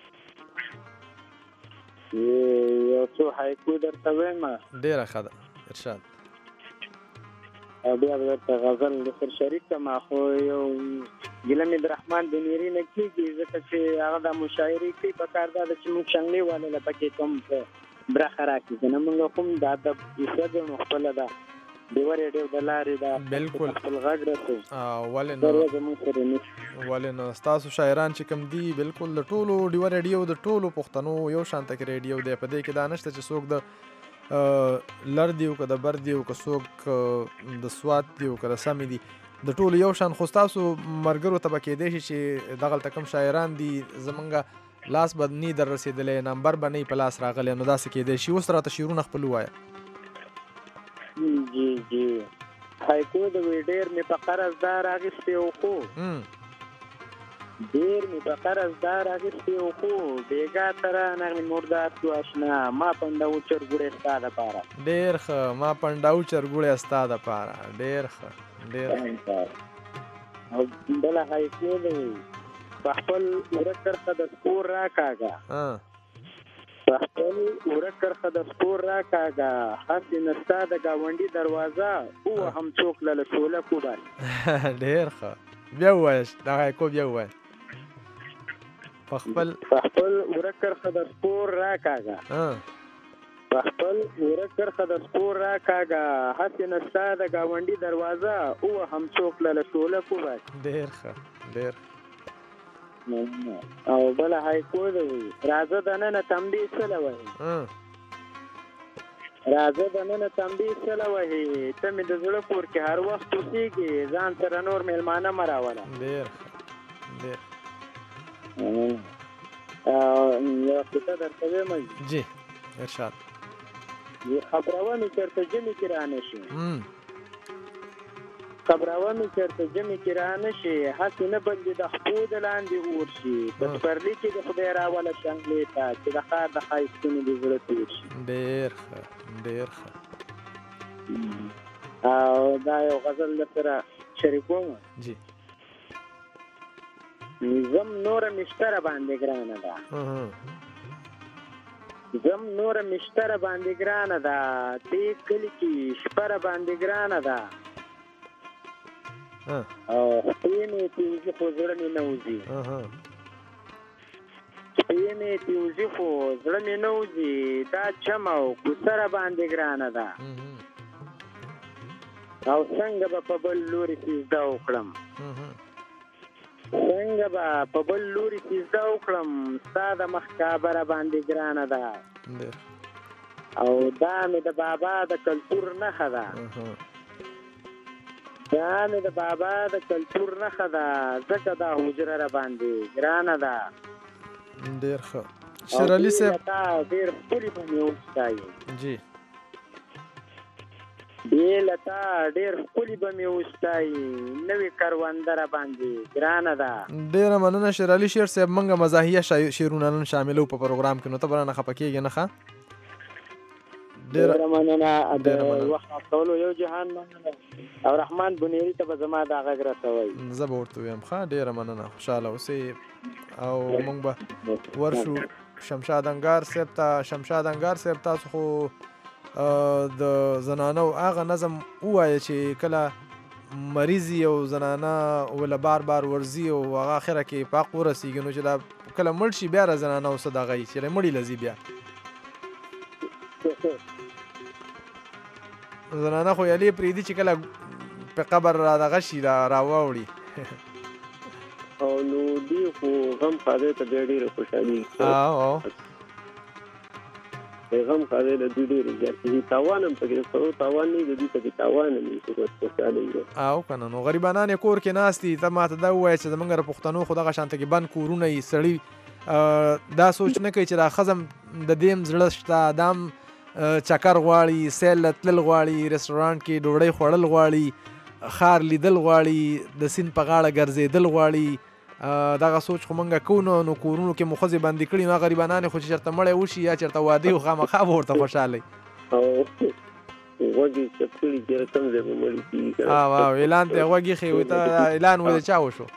یو څو هایکو درته وایم ډېره ښه ده ارشاد او بیا به درته غزل لخر شریک کړم خو یو ګیله مې د رحمان بنیري نه کېږي ځکه چې هغه دا مشاعرې کوي په کار دا ده چې موږ شنګلې والے له پکې کوم برخه راکړي که نه موږ کوم د ادب کیسه ګڼو خپله ده ډیوه ریډیو د لارې ده بلکل خپل غږ رسوو ولې نو ولې نو ستاسو شاعران چې کوم دي بلکل د ټولو ډیوه ریډیو د ټولو پښتنو یو شانته کې ریډیو دی په دې کې دا نشته چې څوک د لر دی او که د بر دی او که څوک د سوات دی او که د سمې دي د ټولو یو شان خو ستاسو ملګرو ته به کیدی شي چې دغلته کوم شاعران دي زمونږ لاس به نه در رسېدلی نمبر به نه په لاس راغلی نو داسې کیدی شي اوس راته شعرونه خپل ووایه جی جی هایکو د وی ډېر مې په قرضدار اخیستی و خو ډېر مې په قرضدار اخیستی و خو بېګا ته را نغمې مردار شو اشنا ما پنډو چرګوړی ستا دپاره ډېر ښه ما پنډو چرګوړی ستا دپاره ډېر ښه ډېر او بله هایکو دی په خپل ورک کرښه د سپور راکاږه په خپل ورک کرښه د سپور راکاږه هسې نه ستا د ګاونډي دروازه ووهم څوک له له شوله کوبل ډېر ښه بیا ووایه دغه هایکو بیا ووایه په خپل په خپل ورک کرښه د سپور راکاږه په خپل ورک کرښه د سپور راکاږه هسې نه ستا د ګاونډي دروازه ووهم څوک له له شوله کوبل ډېر ښه ډېر او بله هایکو ده راځه دننه تمبې سله وهي راځه دننه تمبې سله وهي ته مې د زړه کور کې هر وخت اوسېږي ځان سره نور مېلمانه مه راوله ډېر ډېر یوه قصه درته وایم جی ارشاد خبروه مې چېرته ژمي کې رانه شي خبروه مې چېرته ژمي کې رانه شي هسې نه بندې د خپو د لاندې اور شي په سپرلي کې د خدای راوله شنګلې ته چې د ښار د ښایستونو د زړه تور شي ډېر ښه ډېر ښه او دا یو غزل درسره شریکوم جی زم نوره مشتره باندې ګرانه ده زم نوره مشتره باندې ګرانه ده دې کلي کې شپره باندې ګرانه ده او سپی مې تیوزي خو زړه مې نه وځي سپی مې تیوزي خو زړه مې نه وځي دا چم او کوسره باندې ګرانه ده او څنګه به په بل لوري سجده وکړم څنګه به په بل لوري سجده وکړم ستا د مخ کابره باندې ګرانه ده او دا مې د بابا د کلتور نښه ده دا مې د بابا د کلتور نښه ده ځکه دا حجره را باندې ګرانه ده ډېر ښه شیر علي صاحب ډېر ښکلي به مې وستایي جی بې له تا ډېر ښکلي به مې وستایي نوې کرونده را باندې ګرانه ده ډېره مننه شیر علي شیر صاحب موږ مزاحیه شعرونه نن شاملو په پروګرام کې نو ته به رانه خفه کېږې نه ښه ډېره مننه د وخت ورکولو یو جهان مننه او رحمان بنیري ته به زما دا غږ رسوئ زه به ورته ویم ښه ډېره مننه خوشحاله اوسئ او موږ به ورشو شمشاد انګار صاحب ته شمشاد انګار صاحب تاسو خو د زنانو هغه نظم ووایه چې کله مریض یو زنانه وله بار بار ورځي او هغه اخره کې پاق ورسېږي نو چې دا کله مړ شي بیا را زنانه اوسه دغه یي چې مړي له ځي بیا زنانه خو یالې پرېږدي چې کله په قبر را دغه شي را واوړي او نو دی خو غم خاده ته بیا ډېره خوشحالي غم خاده له دوی ډېرې زیاتې تاوان هم پکې سرو تاوان نه د دوی پکې تاوان هم وي چې خوشحاله وي او که نه نو غریبانان یې کور کې ناست دي ته ماته دا ووایه چې زمونږ د پښتنو خو دغه شانته کې بند کورونه یي سړي دا سوچ نه کوي چې دا ښځه د دې هم زړه شته دا هم چکر غواړي سیل له تلل غواړي رسټورانټ کې ډوډۍ خوړل غواړي ښار لیدل غواړي د سیند په غاړه ګرځېدل غواړي دغه سوچ خو مونږ کوو نو نو کورونو کې مو ښځې بندي کړي نو غریبانان خو چې چېرته مړی وشي یا چېرته واده وي خامخا به ورته خوشحاله او اعلان ته یې غوږ ایښی وي ته اعلان وی د چا وشو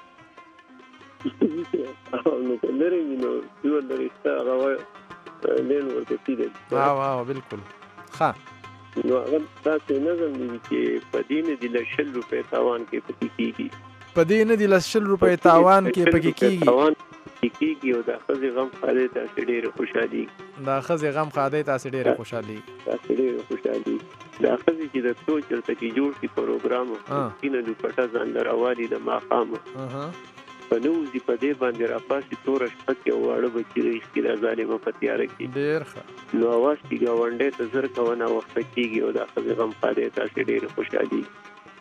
او او بلکل ښه نو هغه داسې نظم دی چې په دې نه دي له شل روپۍ تاوان کې پکې کېږي په دې نه دي له شل روپۍ تاوان کې پکې کېږي تاوان کېږي او د ښځې غم خادی تاسې ډېرې خوشحالېږي د ښځې غم خادی تاسې ډېرې خوشحالېږي تاسې ډېرې خوشحالېږي دا ښځې چې د څو چېرته کې جوړ کړي پروګرام سپینه دوپټه ځان له راوالي د ماښامه په نه وځي په دې باندې راپاسي توره شپه کې او واړه بچي راایستي دا ظالمه په تیاره کې ډېر ښه نو اواز کې ګاونډۍ ته زر کوه ناوخته کېږي او دا ښځې غم خادی تاسې ډېرې خوشحالېږي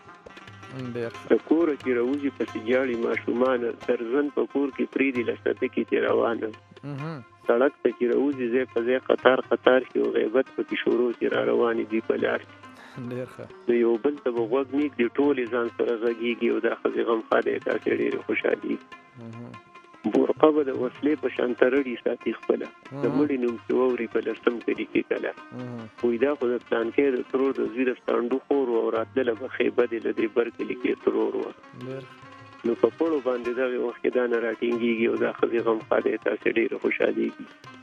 د کوره چې راوځي پسې جاړي ماشومانه درزن په کور کې پرېږدي له شتکې چې روانه سړک ته چې راوځي ځای په ځای قطار قطار شي او غیبت پکې شروع چې را روانې دي په لار کې نو یو بل ته به غوږ نیږدي ټولې ځان سره غږېږي او دا ښځې غم خادی تاسې ډېرې خوشحالېږي بورقه به د وسلې په شان ترړي ساتي خپله د مړي نوم چې واوري په لسم کلي کې کله وایي دا خو د پلانکۍ د ترور د زوی د سټانډو خور و او راتلله به خیبه دې له دې بر کلي کې ترور وه نو په پړو باندې دغې وخت کې دا نه راټینګېږي او دا ښځې غم خادی تاسې ډېره خوشحالېږي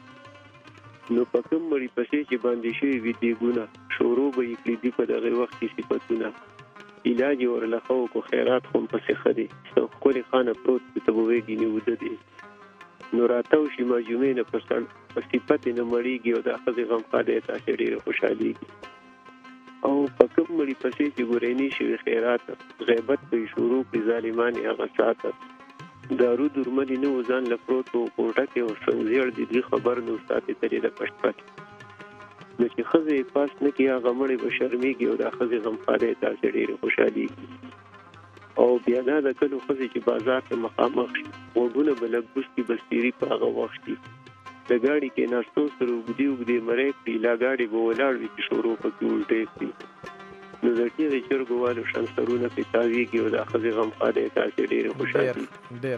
نو په کوم مړي پسې چې باندې شوي وي دیګونه شورو به یې کړي دي په دغې وخت کې صفتونه علاج یې ورله ښه وکړو خیرات خو هم پسې ښه دی ښکلې خانه پروت دی ته به ویږي نیوده دی نو راتاو شي مجموعې نه په صفت یې نه مړېږي او دا ښځې غم خادی تاسې ډېره خوشحالېږي او په کوم مړي پسې چې ګورینې شوي خیرات غیبت به یې شروع کړي ظالمان یې هغه ساته دارو درمل یې نه و ځان له پروت و کوټه کې او سنځېړ د دوی خبر نه و ساتې تلې د پشپه کې نو چې ښځې یې پاس نه کړي هغه مړی به شرمېږي او دا ښځې غم خادی تاسې ډېرې خوشحالېږي او بیا دا د کلو ښځې چې بازار ته مخامخ شي غوږونه به لږ بوس کړي بستیري په هغه وخت شي د ګاډي کې ناستو سره اوږدې اوږدې مرۍ کړي لا ګاډي به ولاړ وي چې شروع پکې الټۍ کړي نو د ټیغې چرګو والو شنسرونه پرې تاویږي او دا ښځې غم خادی تاسې ډېرې خوشحالېږي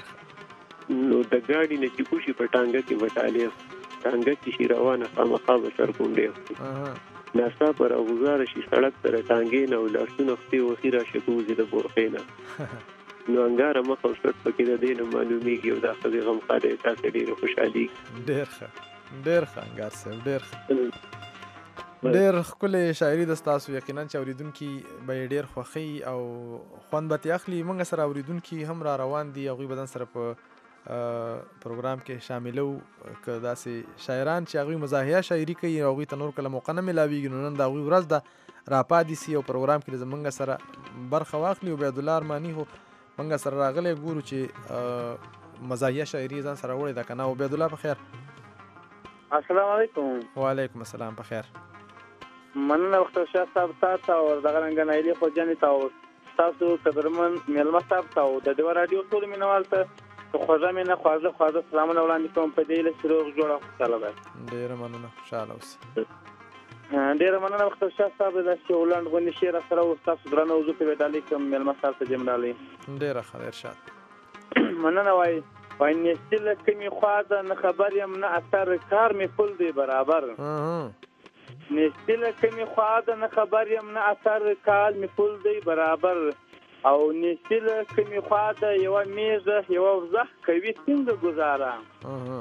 نو د ګاډي نه چې کوشي په ټانګه کې وټالې ټانګه چې شي روانه خامخا به سر کونډې وکړي ناڅاپه راغوزاره شي سړک سره ټانګې نه او لاسونه خپې وښي راشي کوزي د بورخې نه نو انګاره مخ او سټ پکې د دې نه معلومېږي او دا ښځې غم خادی تاسې ډېرې خوشحالېږي ډېر ښه ډېر ښه انګار صاحب ډېر ښه ډېر ښکلې شاعري ده ستاسو یقینا چې اورېدونکي به یې ډېر خوښوي او خوند به ترې اخلي موږ سره اورېدونکي هم را روان دي هغوی به ځان سره په پروګرام کې شاملو که داسې شاعران چې هغوی مزاحیه شاعري کوي هغوی ته نور کله موقع نه میلاویږي نو نن د هغوی ورځ ده راپاتې سي او پروګرام کې زموږ سره برخه واخلي عبیدالله ارماني خو موږ سره راغلی ګورو چې مزاحیه شاعري ځان سره وړې ده که نه عبیدالله په خیر السلام علیکم وعلیکم السلام په خیر مننه وختو شاه صاحب تاسو او دغه رنګ نایلې خو جنې تاسو تاسو قدرمن میلمه صاحب تاسو د دې رادیو ټول مینوال ته خوږه مینه خواږه خواږه سلامونه وړاندې کوم په دې له شروع جوړه خوشاله ده ډېره مننه خوشاله اوسئ ډېره مننه وختو شاه صاحب دا چې ولنډ غونډې شعر سره اوس تاسو درنه وضو په ډالۍ کوم میلمه صاحب ته جمع ډالۍ ډېره ښه ارشاد مننه وایي وایي نېستي له کومې خوا ده نه خبر یم نه اثر کار مې پل دی برابر نېستي له کومې خوا ده نه خبر یم نه اثر کال مې پل دی برابر او نېستي له کومې خوا ده یوه میزه یوه وزه کوي څنګه ګزاره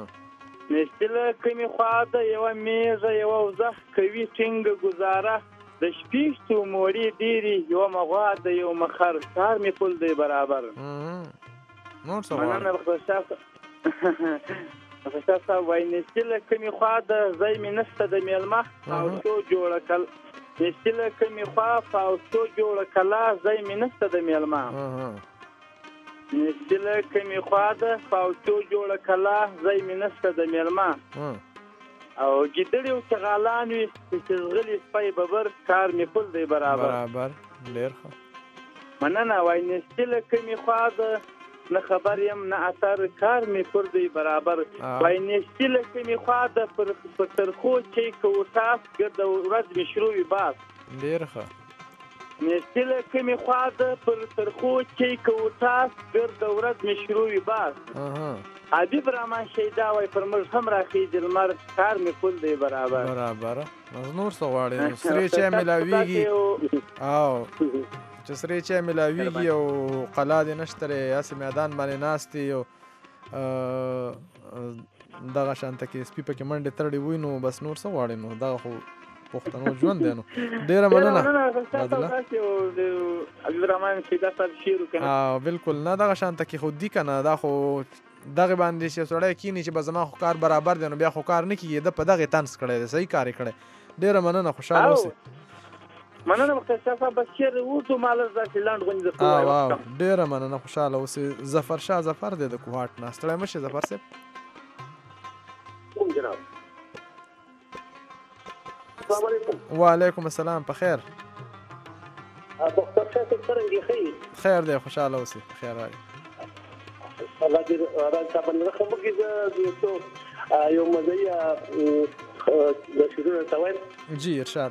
نېستي له کومې خوا ده یوه میزه یوه وزه کوي څنګه ګزاره د شپېشتو موړې ډېرې یوه غوا د یو مخر کار مې پل دی برابر. نور څه غواړې؟ مننه بختیار صاحب. وایي نېستي له کومې خوا د ځای مې نشته د مېلمه او څو جوړه کل نېستي له کومې خوا او څو جوړه کلا ځای مې نشته د مېلمه. نېستي له کومې خوا ده او څو جوړه کلا ځای مې نشته د مېلمه. او ګیدړې او چغالان وي چې زغلي سپی ببر کار مې پل دی برابر. برابر ډېر ښه. مننه. وایي نېستي له کومې خوا ده نه خبر یم نه اثر کار مې پر دی برابر. وایي نېستي له کومې خوا ده په ترخو چی کوو ټاس ګرده ورځ مې شروع وي باس. ډېر ښه. نېستي له کومې خوا ده پر ترخو چی کوو ټاس ګرده ورځ مې شروع وي باس. حبیب رحمان شیدا وایي پر موږ هم راخیږي لمر کار مې پل دی برابر. برابر. نور څه غواړې؟ سرې چای میلاویږي او چې سرې چای میلاویږي او قلا دې نشته دی هسې میدان باندې ناست دی او دغه شانته کې سپي پکې منډې تړلې وي نو بس نور څه غواړې؟ نو دغه خو پښتنو ژوند دی. نو ډېره مننه. حبیب رحمان شیدا صاحب شعر وکړه. بالکل نه دغه شانته کې خو دي که نه دا خو دغه باندې چې سړی کینی چې به زما خو کار برابر دی نو بیا خو کار نه کېږي. ده په دغې طنز کړی دی صحیح کار یې کړی. ډېره مننه خوشحاله اوسئ. مننه بختیار صاحب. بس شعر ووتو ماله داسې لنډ غوندې درته ووایم. ډېره مننه خوشحاله اوسئ. ظفر شاه ظفر دی د کوهاټ نه. ستړی مه شئ ظفر صاحب. جناب السلام علیکم. وعلیکم السلام. په خیر؟ بختیار صاحب څرنګه ښه؟ خیر دی خوشحاله اوسئ. خیر راغلی. الله دې راځه باندې رحم وکړي. زه یو مزه د شروع ته وایم. جی ارشاد.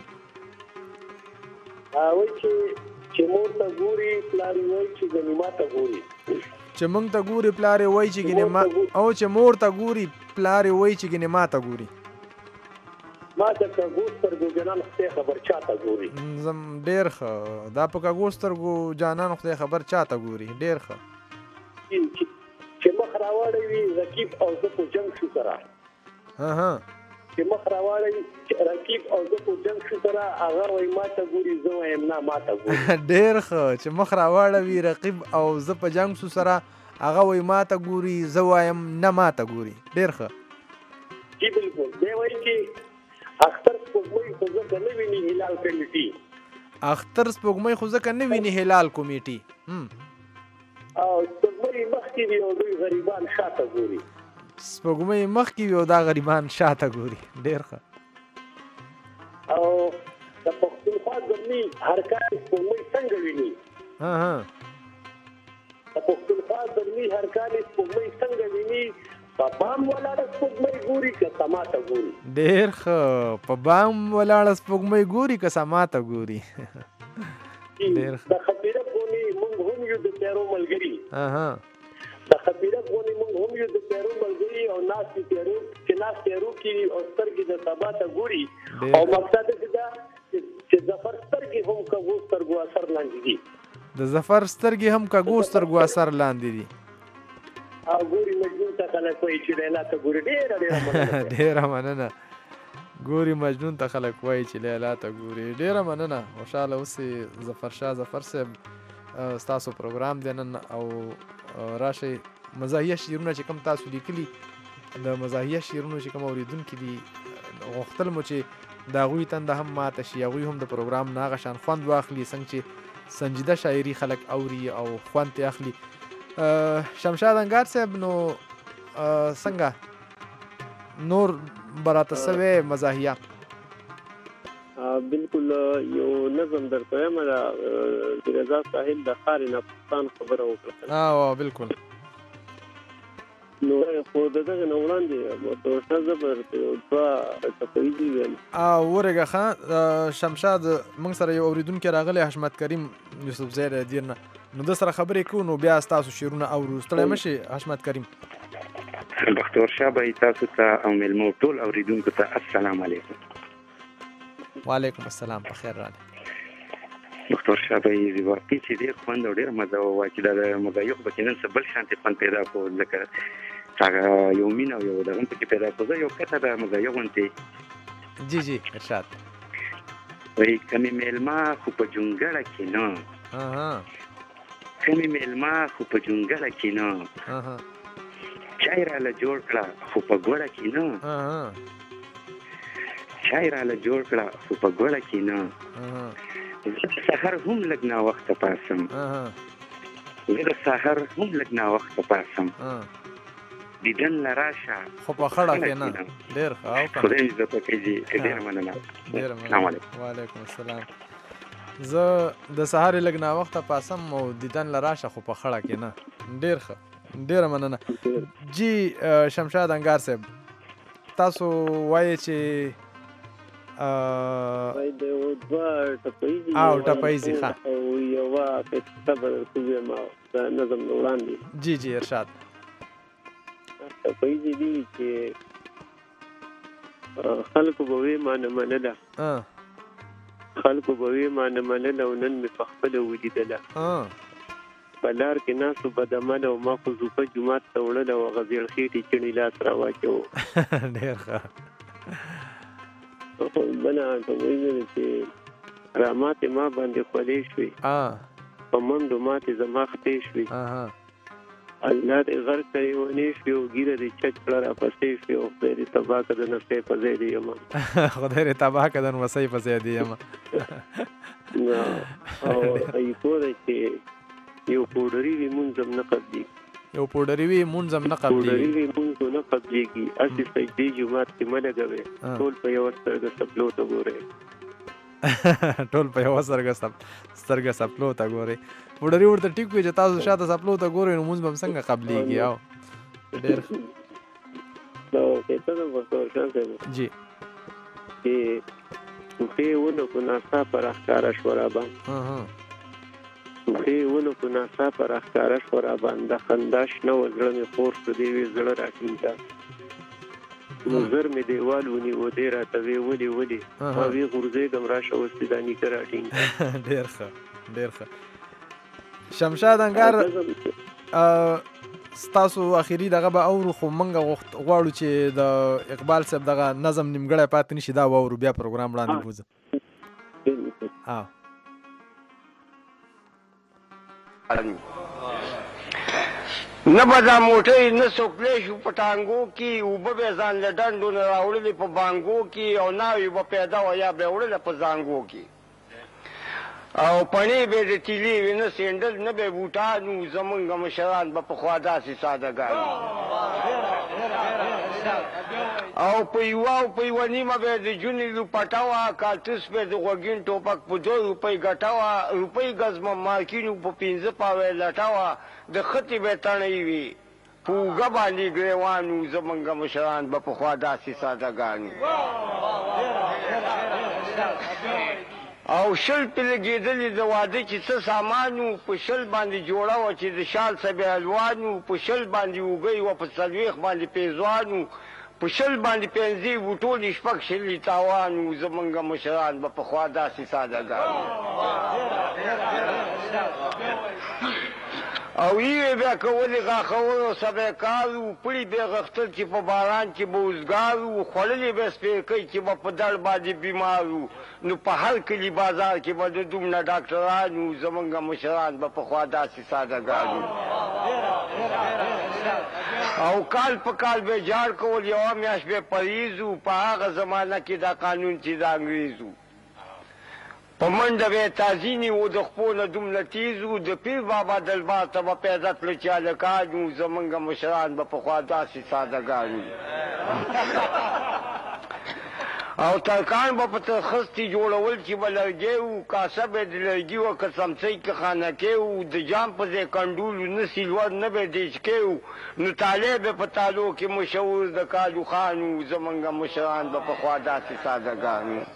وایي چې چې مور ته ګوري پلار وایي چې ګنې ما ته ګوري. چې موږ ته ګوري پلار وایي چې ګنې ما او چې مور ته ګوري پلار وایي چې ګنې ما ته ګوري. ما ته کاږو سترګو جانان خدای خبر چا ته ګوري. زم ډېر ښه. دا په کاږو سترګو جانان خدای خبر چا ته ګوري. ډېر ښه. چې مخ راواړی وي رقیب او زه په جنګ شو سره. چې مخ راواړی رقیب او زه په جنګ شو سره هغه وایي ما ته ګوري زه وایم نه ما ته ګوري. ډېر ښه. چې مخ راواړوي رقیب او زه په جنګ شو سره هغه وایي ما ته ګوري زه وایم نه ما ته ګوري. ډېر ښه. جی بالکل. دی وایي چې اختر سپوږمۍ خو ځکه نه ویني هلال کمیټي. اختر سپوږمۍ خو ځکه نه ویني هلال کمیټي. او سپوږمۍ مخکې وي او دوی غریبان شاته ګوري. سپوږمۍ مخکې وي او دا غریبان شاته ګوري. ډېر ښه. او د پښتونخوا زلمي هر کال سپوږمۍ څنګه ویني؟ د پښتونخوا زلمي هر کال سپوږمۍ څنګه ویني؟ په بام ولاړه سپوږمۍ ګوري که سما ته ګوري. ډېر ښه. په بام ولاړه سپوږمۍ ګوري که سما ته ګوري. ډېر ښه. د خبیره غونې موږ هم یو د تیارو ملګري. د خبیره غونې موږ هم یو د تیارو ملګري او ناستې تیارو چې ناست تیارو کې او سترګې د سبا ته ګوري. او مقصد یې دا چې ظفر سترګې هم کاږو سترګو اثر لاندې دي. د ظفر سترګې هم کاږو سترګو اثر لاندې دي. او ګوري مجنون ته خلک وایي چې لیلا ته ګوري. ډېره ډېره مننه. ډېره مننه. ګوري مجنون ته خلک وایي چې لیلا ته ګوري. ډېره مننه. خوشحاله اوسئ ظفر شاه ظفر صاحب. ستاسو پروګرام دی نن او راشئ مزاحیه شعرونه چې کوم تاسو لیکلي د مزاحیه شعرونو چې کوم اورېدونکي دي غوښتل مو چې د هغوی تنده هم ماته شي هغوی هم د پروګرام نه هغه شان خوند واخلي څنګه چې سنجیده شاعري خلک اوري او خوند ترې اخلي. شمشاد انګار صاحب نو څنګه نور براته سوی مزاحیه؟ بالکل یو نظم درته وایم د رضا صاحب د خارې نه پاکستان خبره وکړه. او بالکل. نو خو د دغه نه وړاندې متوسطه زه به درته یو دوه ټپیزې ویم. ورېږه ښه. شمشاد موږ سره یو اورېدونکی راغلی حشمت کریم یوسفزی د دیر نه نو د سره خبرې کوو نو بیا ستاسو شعرونه اورو. ستړی مه شئ حشمت کریم. بختور شاه بهي تاسو ته او مېلمو ټول اورېدونکو ته السلام علیکم. وعلیکم السلام. په خیر راغلی. بختور شاه بهي واقعي چې ډېر خوند او ډېره مزه وه چې دا د مزایق به کې نن څه بل شانتې خوند پیدا کړو ځکه هغه یو مینه او یو دغه هم پکې پیدا کړو. زه یو کته د مزایق غوندې. جی جی ارشاد. وایي کمې میلمه خو په جونګړه کې نه کمې میلمه خو په جونګړه کې نه چای راله جوړ کړه خو په ګوړه کې نه چای راله جوړ کړه خو په ګوړه کې نه زه د سحر هم لږ ناوخته پاڅم زه د سحر هم لږ ناوخته پاڅم دیدن لراشه خو په خړه کې نه ډېر ښه او خدای عزت وکړي جي ډېره مننه السلام علیکم وعلیکم السلام زه د سهار لږ ناوخته پاسم او دیدن لراشه خو په خړه کې نه ډېر ښه ډېره مننه جی شمشاد انګار صاحب تاسو وایئ چې او ټپایزي ښه او یوه قصه به درته ووایم د نظم نه وړاندې جی جی ارشاد ټپایزي دي چې خلکو به ویې ما نه منله خلکو به ویې ما نه منله او نن مې پخپله ولیدله په لار کې ناستو بدعمله او ما خو زوپه جومات ته وړله او هغه زیړ خېټې چڼې لاس راواچوو ډېر ښه بله ټپایزه ده چې راماتې ما باندې خولې شوې په منډو ماتې زما خپې شوې الله دې غر کړې ونې شوې او ګیره دې چچ کړه راپسې شوې او خدای دې تباه کړه د نسۍ په ځای دې یم خدای دې تباه کړه د نسۍ په ځای دې یم او ایکو ده چې یو پوډري وي مونځ هم نه قبلېږي یو پوډري وي مونځ هم نه قبلېږي پوډري وي مونځ نه قبلېږي هسې سجدې جومات کې مه لګوئ ټول په یوه سترګه سپلو ته ګورئ ټول په یوه سترګه سپلو ته ګورئ پوډري ورته ټیک وي چې تاسو شاته سپلو ته ګورئ نو مونځ به هم څنګه قبلېږي او ډېر جی چې ټوخې ونه کو ناڅاپه راښکاره شوه راباندې ټوخې ونه کو ناڅاپه راښکاره شوه راباندې د خندا شنه وه زړه مې خور شو دی وې زړه راټینګ کړه نو زر مې دیوال ونیو دی راته وې ولې ولې ما وې غورځېږم راشه اوس دې دا نیکه راټینګ ډېر ښه ډېر ښه شمشاد انګار ستاسو اخیري دغه به اورو خو موږ غواړو چې د اقبال صاحب دغه نظم نیمګړی پاتې نه شي دا واورو بیا پروګرام وړاندې بوځو نه به دا موټۍ نه سوکلی شو په ټانګو کې اوبه به یې ځان له ډنډو نه راوړلې په بانګو کې او ناوې به پیدا وه یا به یې وړله په زانګو کې او پڼې به یې د تیلې وي نه سینډل نه به یې بوټانو زمونږ مشران به پخوا داسې سادهګان او په یوه او په یوه نیمه به یې د جونې لوپټه وه کالتوس به یې د غوږین ټوپک په دوه روپۍ ګټه وه روپۍ ګزمه مارکینو په پنځه پاوه یې لټه وه د خطې به یې تڼۍ وي په اوږه باندې ګریوان وو زمونږ مشران به پخوا داسې سادهګان او شل پې لګېدلې د واده چې څه سامان وو په شل باندې جوړه وه چې د شال سبې الوان وو په شل باندې اوږۍ وه په څلوېښت باندې پیزوان وو په شل باندې پنځې وو ټولې شپږ شلې تاوان وو زمونږ مشران به پخوا داسې سادهګان او یې بیا کولې غاښول او سبی کار وو پړي به یې غښتل چې په باران کې به اوزګار وو خوړلې به یې سپېرکۍ چې به په دړ باندې بیمار وو نو په هر کلي بازار کې به د دومره ډاکټران وو زمونږ مشران به پخوا داسې سادهګان وو او کال په کال به یې جاړ کول یوه میاشت به یې پریز وو په هغه زمانه کې دا قانون چې د انګریز وو په منډه به یې تازي و د خپو نه دومره تیز و د پیر بابا دلبار ته به پیدا تله چې هلکان وو زمونږ مشران به پخوا داسې سادهګان وو او ترکان به په ترخستې جوړول چې به لرګی وو کاسه به یې د لرګي وه که څمڅۍ کې خانکۍ وو د جام په ځای کنډول وو نه سیلور نه به یې ډیچکۍ وو نو تالی به په تالو کې مشهور د کالو خان وو زمونږ مشران به پخوا داسې سادهګان وو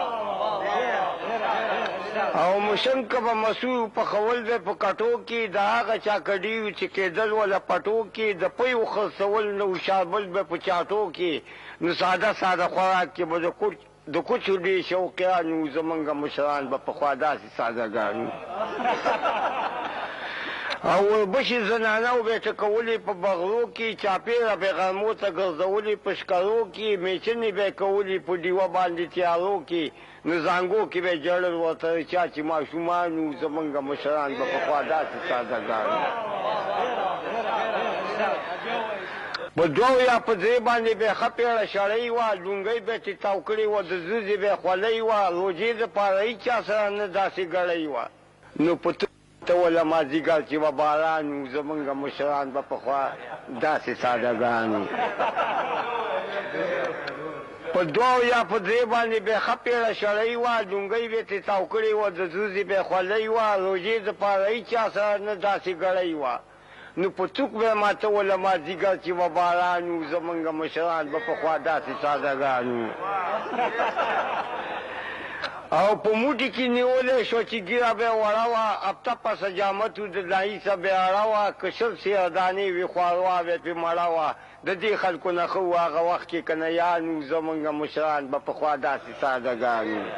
او مشن که به مسور پخول به په کټو کې د هغه چا کډي وو چې کېدل وله پټو کې د پیو خرڅول نه وشابل به په چاټو کې نو ساده ساده خوراک کې به د کوچو ډېر شوقیان وو زمونږ مشران به پخوا داسې سادهګان وو او بشي زنانو به ټکولې په بغلو کې چاپېره به غرمو ته ګرځولې په شکرو کې میچنې به کولې په ډیوه باندې تیارو کې نو زانګو کې به جړل ورته چا چې ماشومان وو زمونږ مشران به پخوا داسې سادهګان په دوو یا په درې باندې به ښه پیړه شړۍ وه لونګۍ به ترې تاو کړې وه د زوزې به خولۍ وه روژې دپاره هېچا سره نه داسې ګړۍ وه نو په ته وله مازدیګر چې به باران وو زمونږ مشران به پخوا داسې سادهګان وو په دوو یا په درې باندې به ښه پیړه شړۍ وه لونګۍ به ترې تاو کړې وه د زوزې به خولۍ وه روژې دپاره هېچا سره نه داسې ګړۍ وه نو په څوک به ماته وله مازدیګر چې به باران وو زمونږ مشران به پخوا داسې سادهګان وو او په موټي کې نیولې شو چې ګیره به یې وړه وه ابته پسه جامت وو د نایسه به یې اړه وه که شل سیره دانې وي خواروا به یې پرې مړه وه د دې خلکو نه ښه وو هغه وخت کې که نه یان وو زمونږ مشران به پخوا داسې سادهګان وو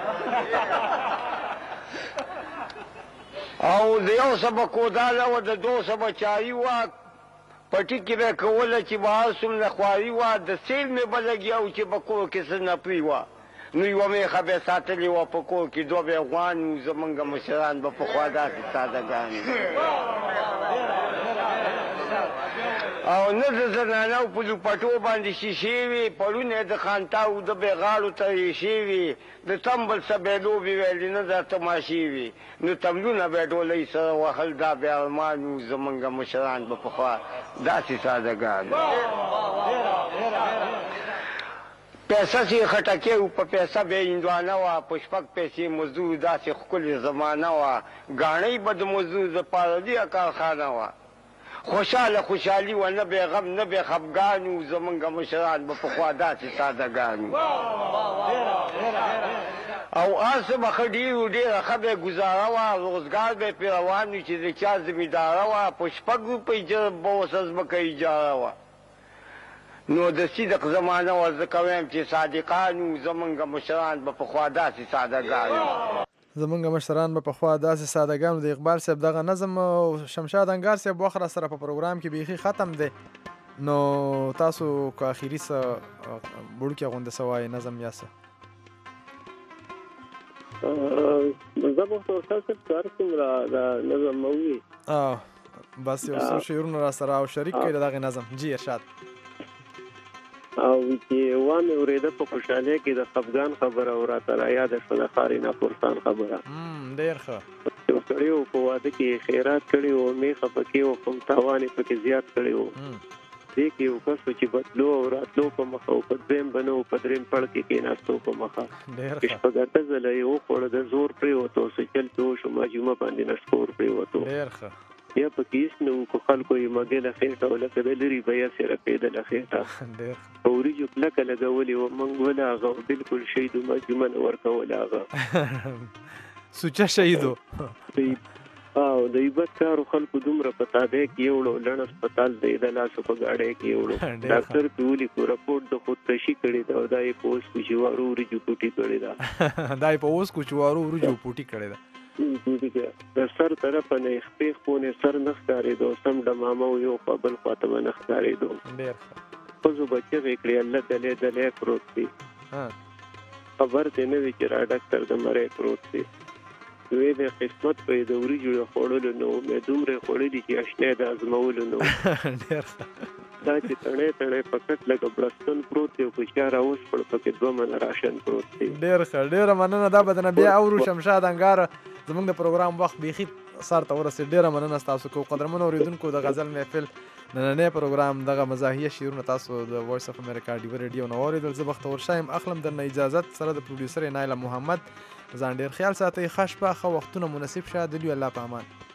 او د یو څه به کوداله وه د دوه څه به چاري وه پټي کې به یې کوله چې بهر څومره خواري وه د سیل مې به لګیا وو چې به کور کې څه نپري وه نو یوه میخه به یې ساتلې وه په کور کې دوه به یې غوان وو زمونږ مشران به پخوا داسې سادهګان او نه د زنانو په لوپټو باندې شیشې وي پړونه یې د خانتاو د به یې غاړو ته ریشې وي د تمبل څه به یې لوبې ویلې نه دا تماشې وي نو تملونه به یې ډولۍ سره وهل دا به یې ارمان وو زمونږ مشران به پخوا داسې سادهګان پیسه چې خټکې وو په پیسه به یې هندوانه وه په شپږ پیسې مزدور داسې ښکلې زمانه وه ګاڼۍ به د مزدور دپاره لویه کارخانه وه خوشحاله خوشحالي وه نه به یې غم نه به یې خفګان وو زمونږ مشران به پخوا داسې سادهګان وو او هر څه به ښه ډېر وو ډېره ښه به یې ګزاره وه روزګار به یې پرې روان وي چې د چا زمینداره وه په شپږ روپۍ جرب به ورسه ځمکه ایجاره وه نو د صدق زمانه وه زه که وایم چې صادقان وو زمونږ مشران به پخوا داسې سادهګان وو زمونږ مشران به پخوا داسې سادهګان وو د اقبال صاحب دغه نظم او شمشاد انګار صاحب وخت را سره په پروګرام کې بیخي ختم دی نو تاسو که اخري څه وړوکې غونډه څه وایي نظم یا څه زه به ورته استاد صاحب کار کوم دا نظم ووایي بس یو څو شعرونه را سره او شریک کړي د دغې نظم جي ارشاد او چې وامې اورېده په خوشحالۍ کې د خفګان خبره او راته رایاده شوه د ښاري ناپورسان خبره ډېر ښه یو سړي و په واده کې خیرات کړی و میخه پکې و کوم تاوان یې پکې زیات کړی و دې کې یو کس و چې بدلو او راتلو په مخه و په دویم به نه و په درېیم پړ کې کېناستو په مخه چې شپږ اته ځله یې وخوړه د زور پرېوتو سچل پرې وشو ماجومه باندې نسکور پرېوتو یا پکې هېڅ نه وو که خلکو یې مګله خېټه و لکه د لرې به یې رپېدله خېټه په وریجو کلکه لګولې وه موږ ولاغه او بلکل شهید و ماجومه نه ورکول هغه سوچه شهید و او د عبادت کارو خلکو دومره په تابع کې یوړو لړ هسپتال دی د لاسو په ګاډۍ کې یوړو ډاکټر پې ولیکو رپورټ د خودکشي کړې ده او دا یې په اوس کوچوارو وریجو پوټي کړې ده دا یې په اوس کوچوارو وریجو پوټي کړې ده د سر طرفه نه یې خپې خونې سر نه ښکارېدو سم ډمامه و یو خوا بل خوا ته به نه ښکارېدو ښځو به چغې کړې الله دلی دلی پروت دی خبر دې نه وي چې را ډاکټر د مری پروت دی دوی د قسمت په د وریجو د خوړلو نه و مې دومره خوړلي چې اشنا د ازمولو نه و دا چې تڼۍ تڼۍ په کټ لکه بړستن پروت دی او په چا راوسپړ پکې دوه منه راشن پروت دی ډېر ښه ډېره مننه دا به د نه بیا اورو شمشاد انګاره زموږ د پروګرام وخت بیخي سر ته ورسېد ډېره مننه ستاسو کو قدرمنو اورېدونکو د غزل محفل نننی پروګرام دغه مزاحیه شعرونه تاسو د وایس اف امریکا ډیو ریډیو نه واورېدل زه بختور شایم اخلم درنه اجازت سره د پروډیوسر نایله محمد ځان ډېر خیال ساتئ ښه شپه ښه وختونه مناسب شه دلیو الله په امان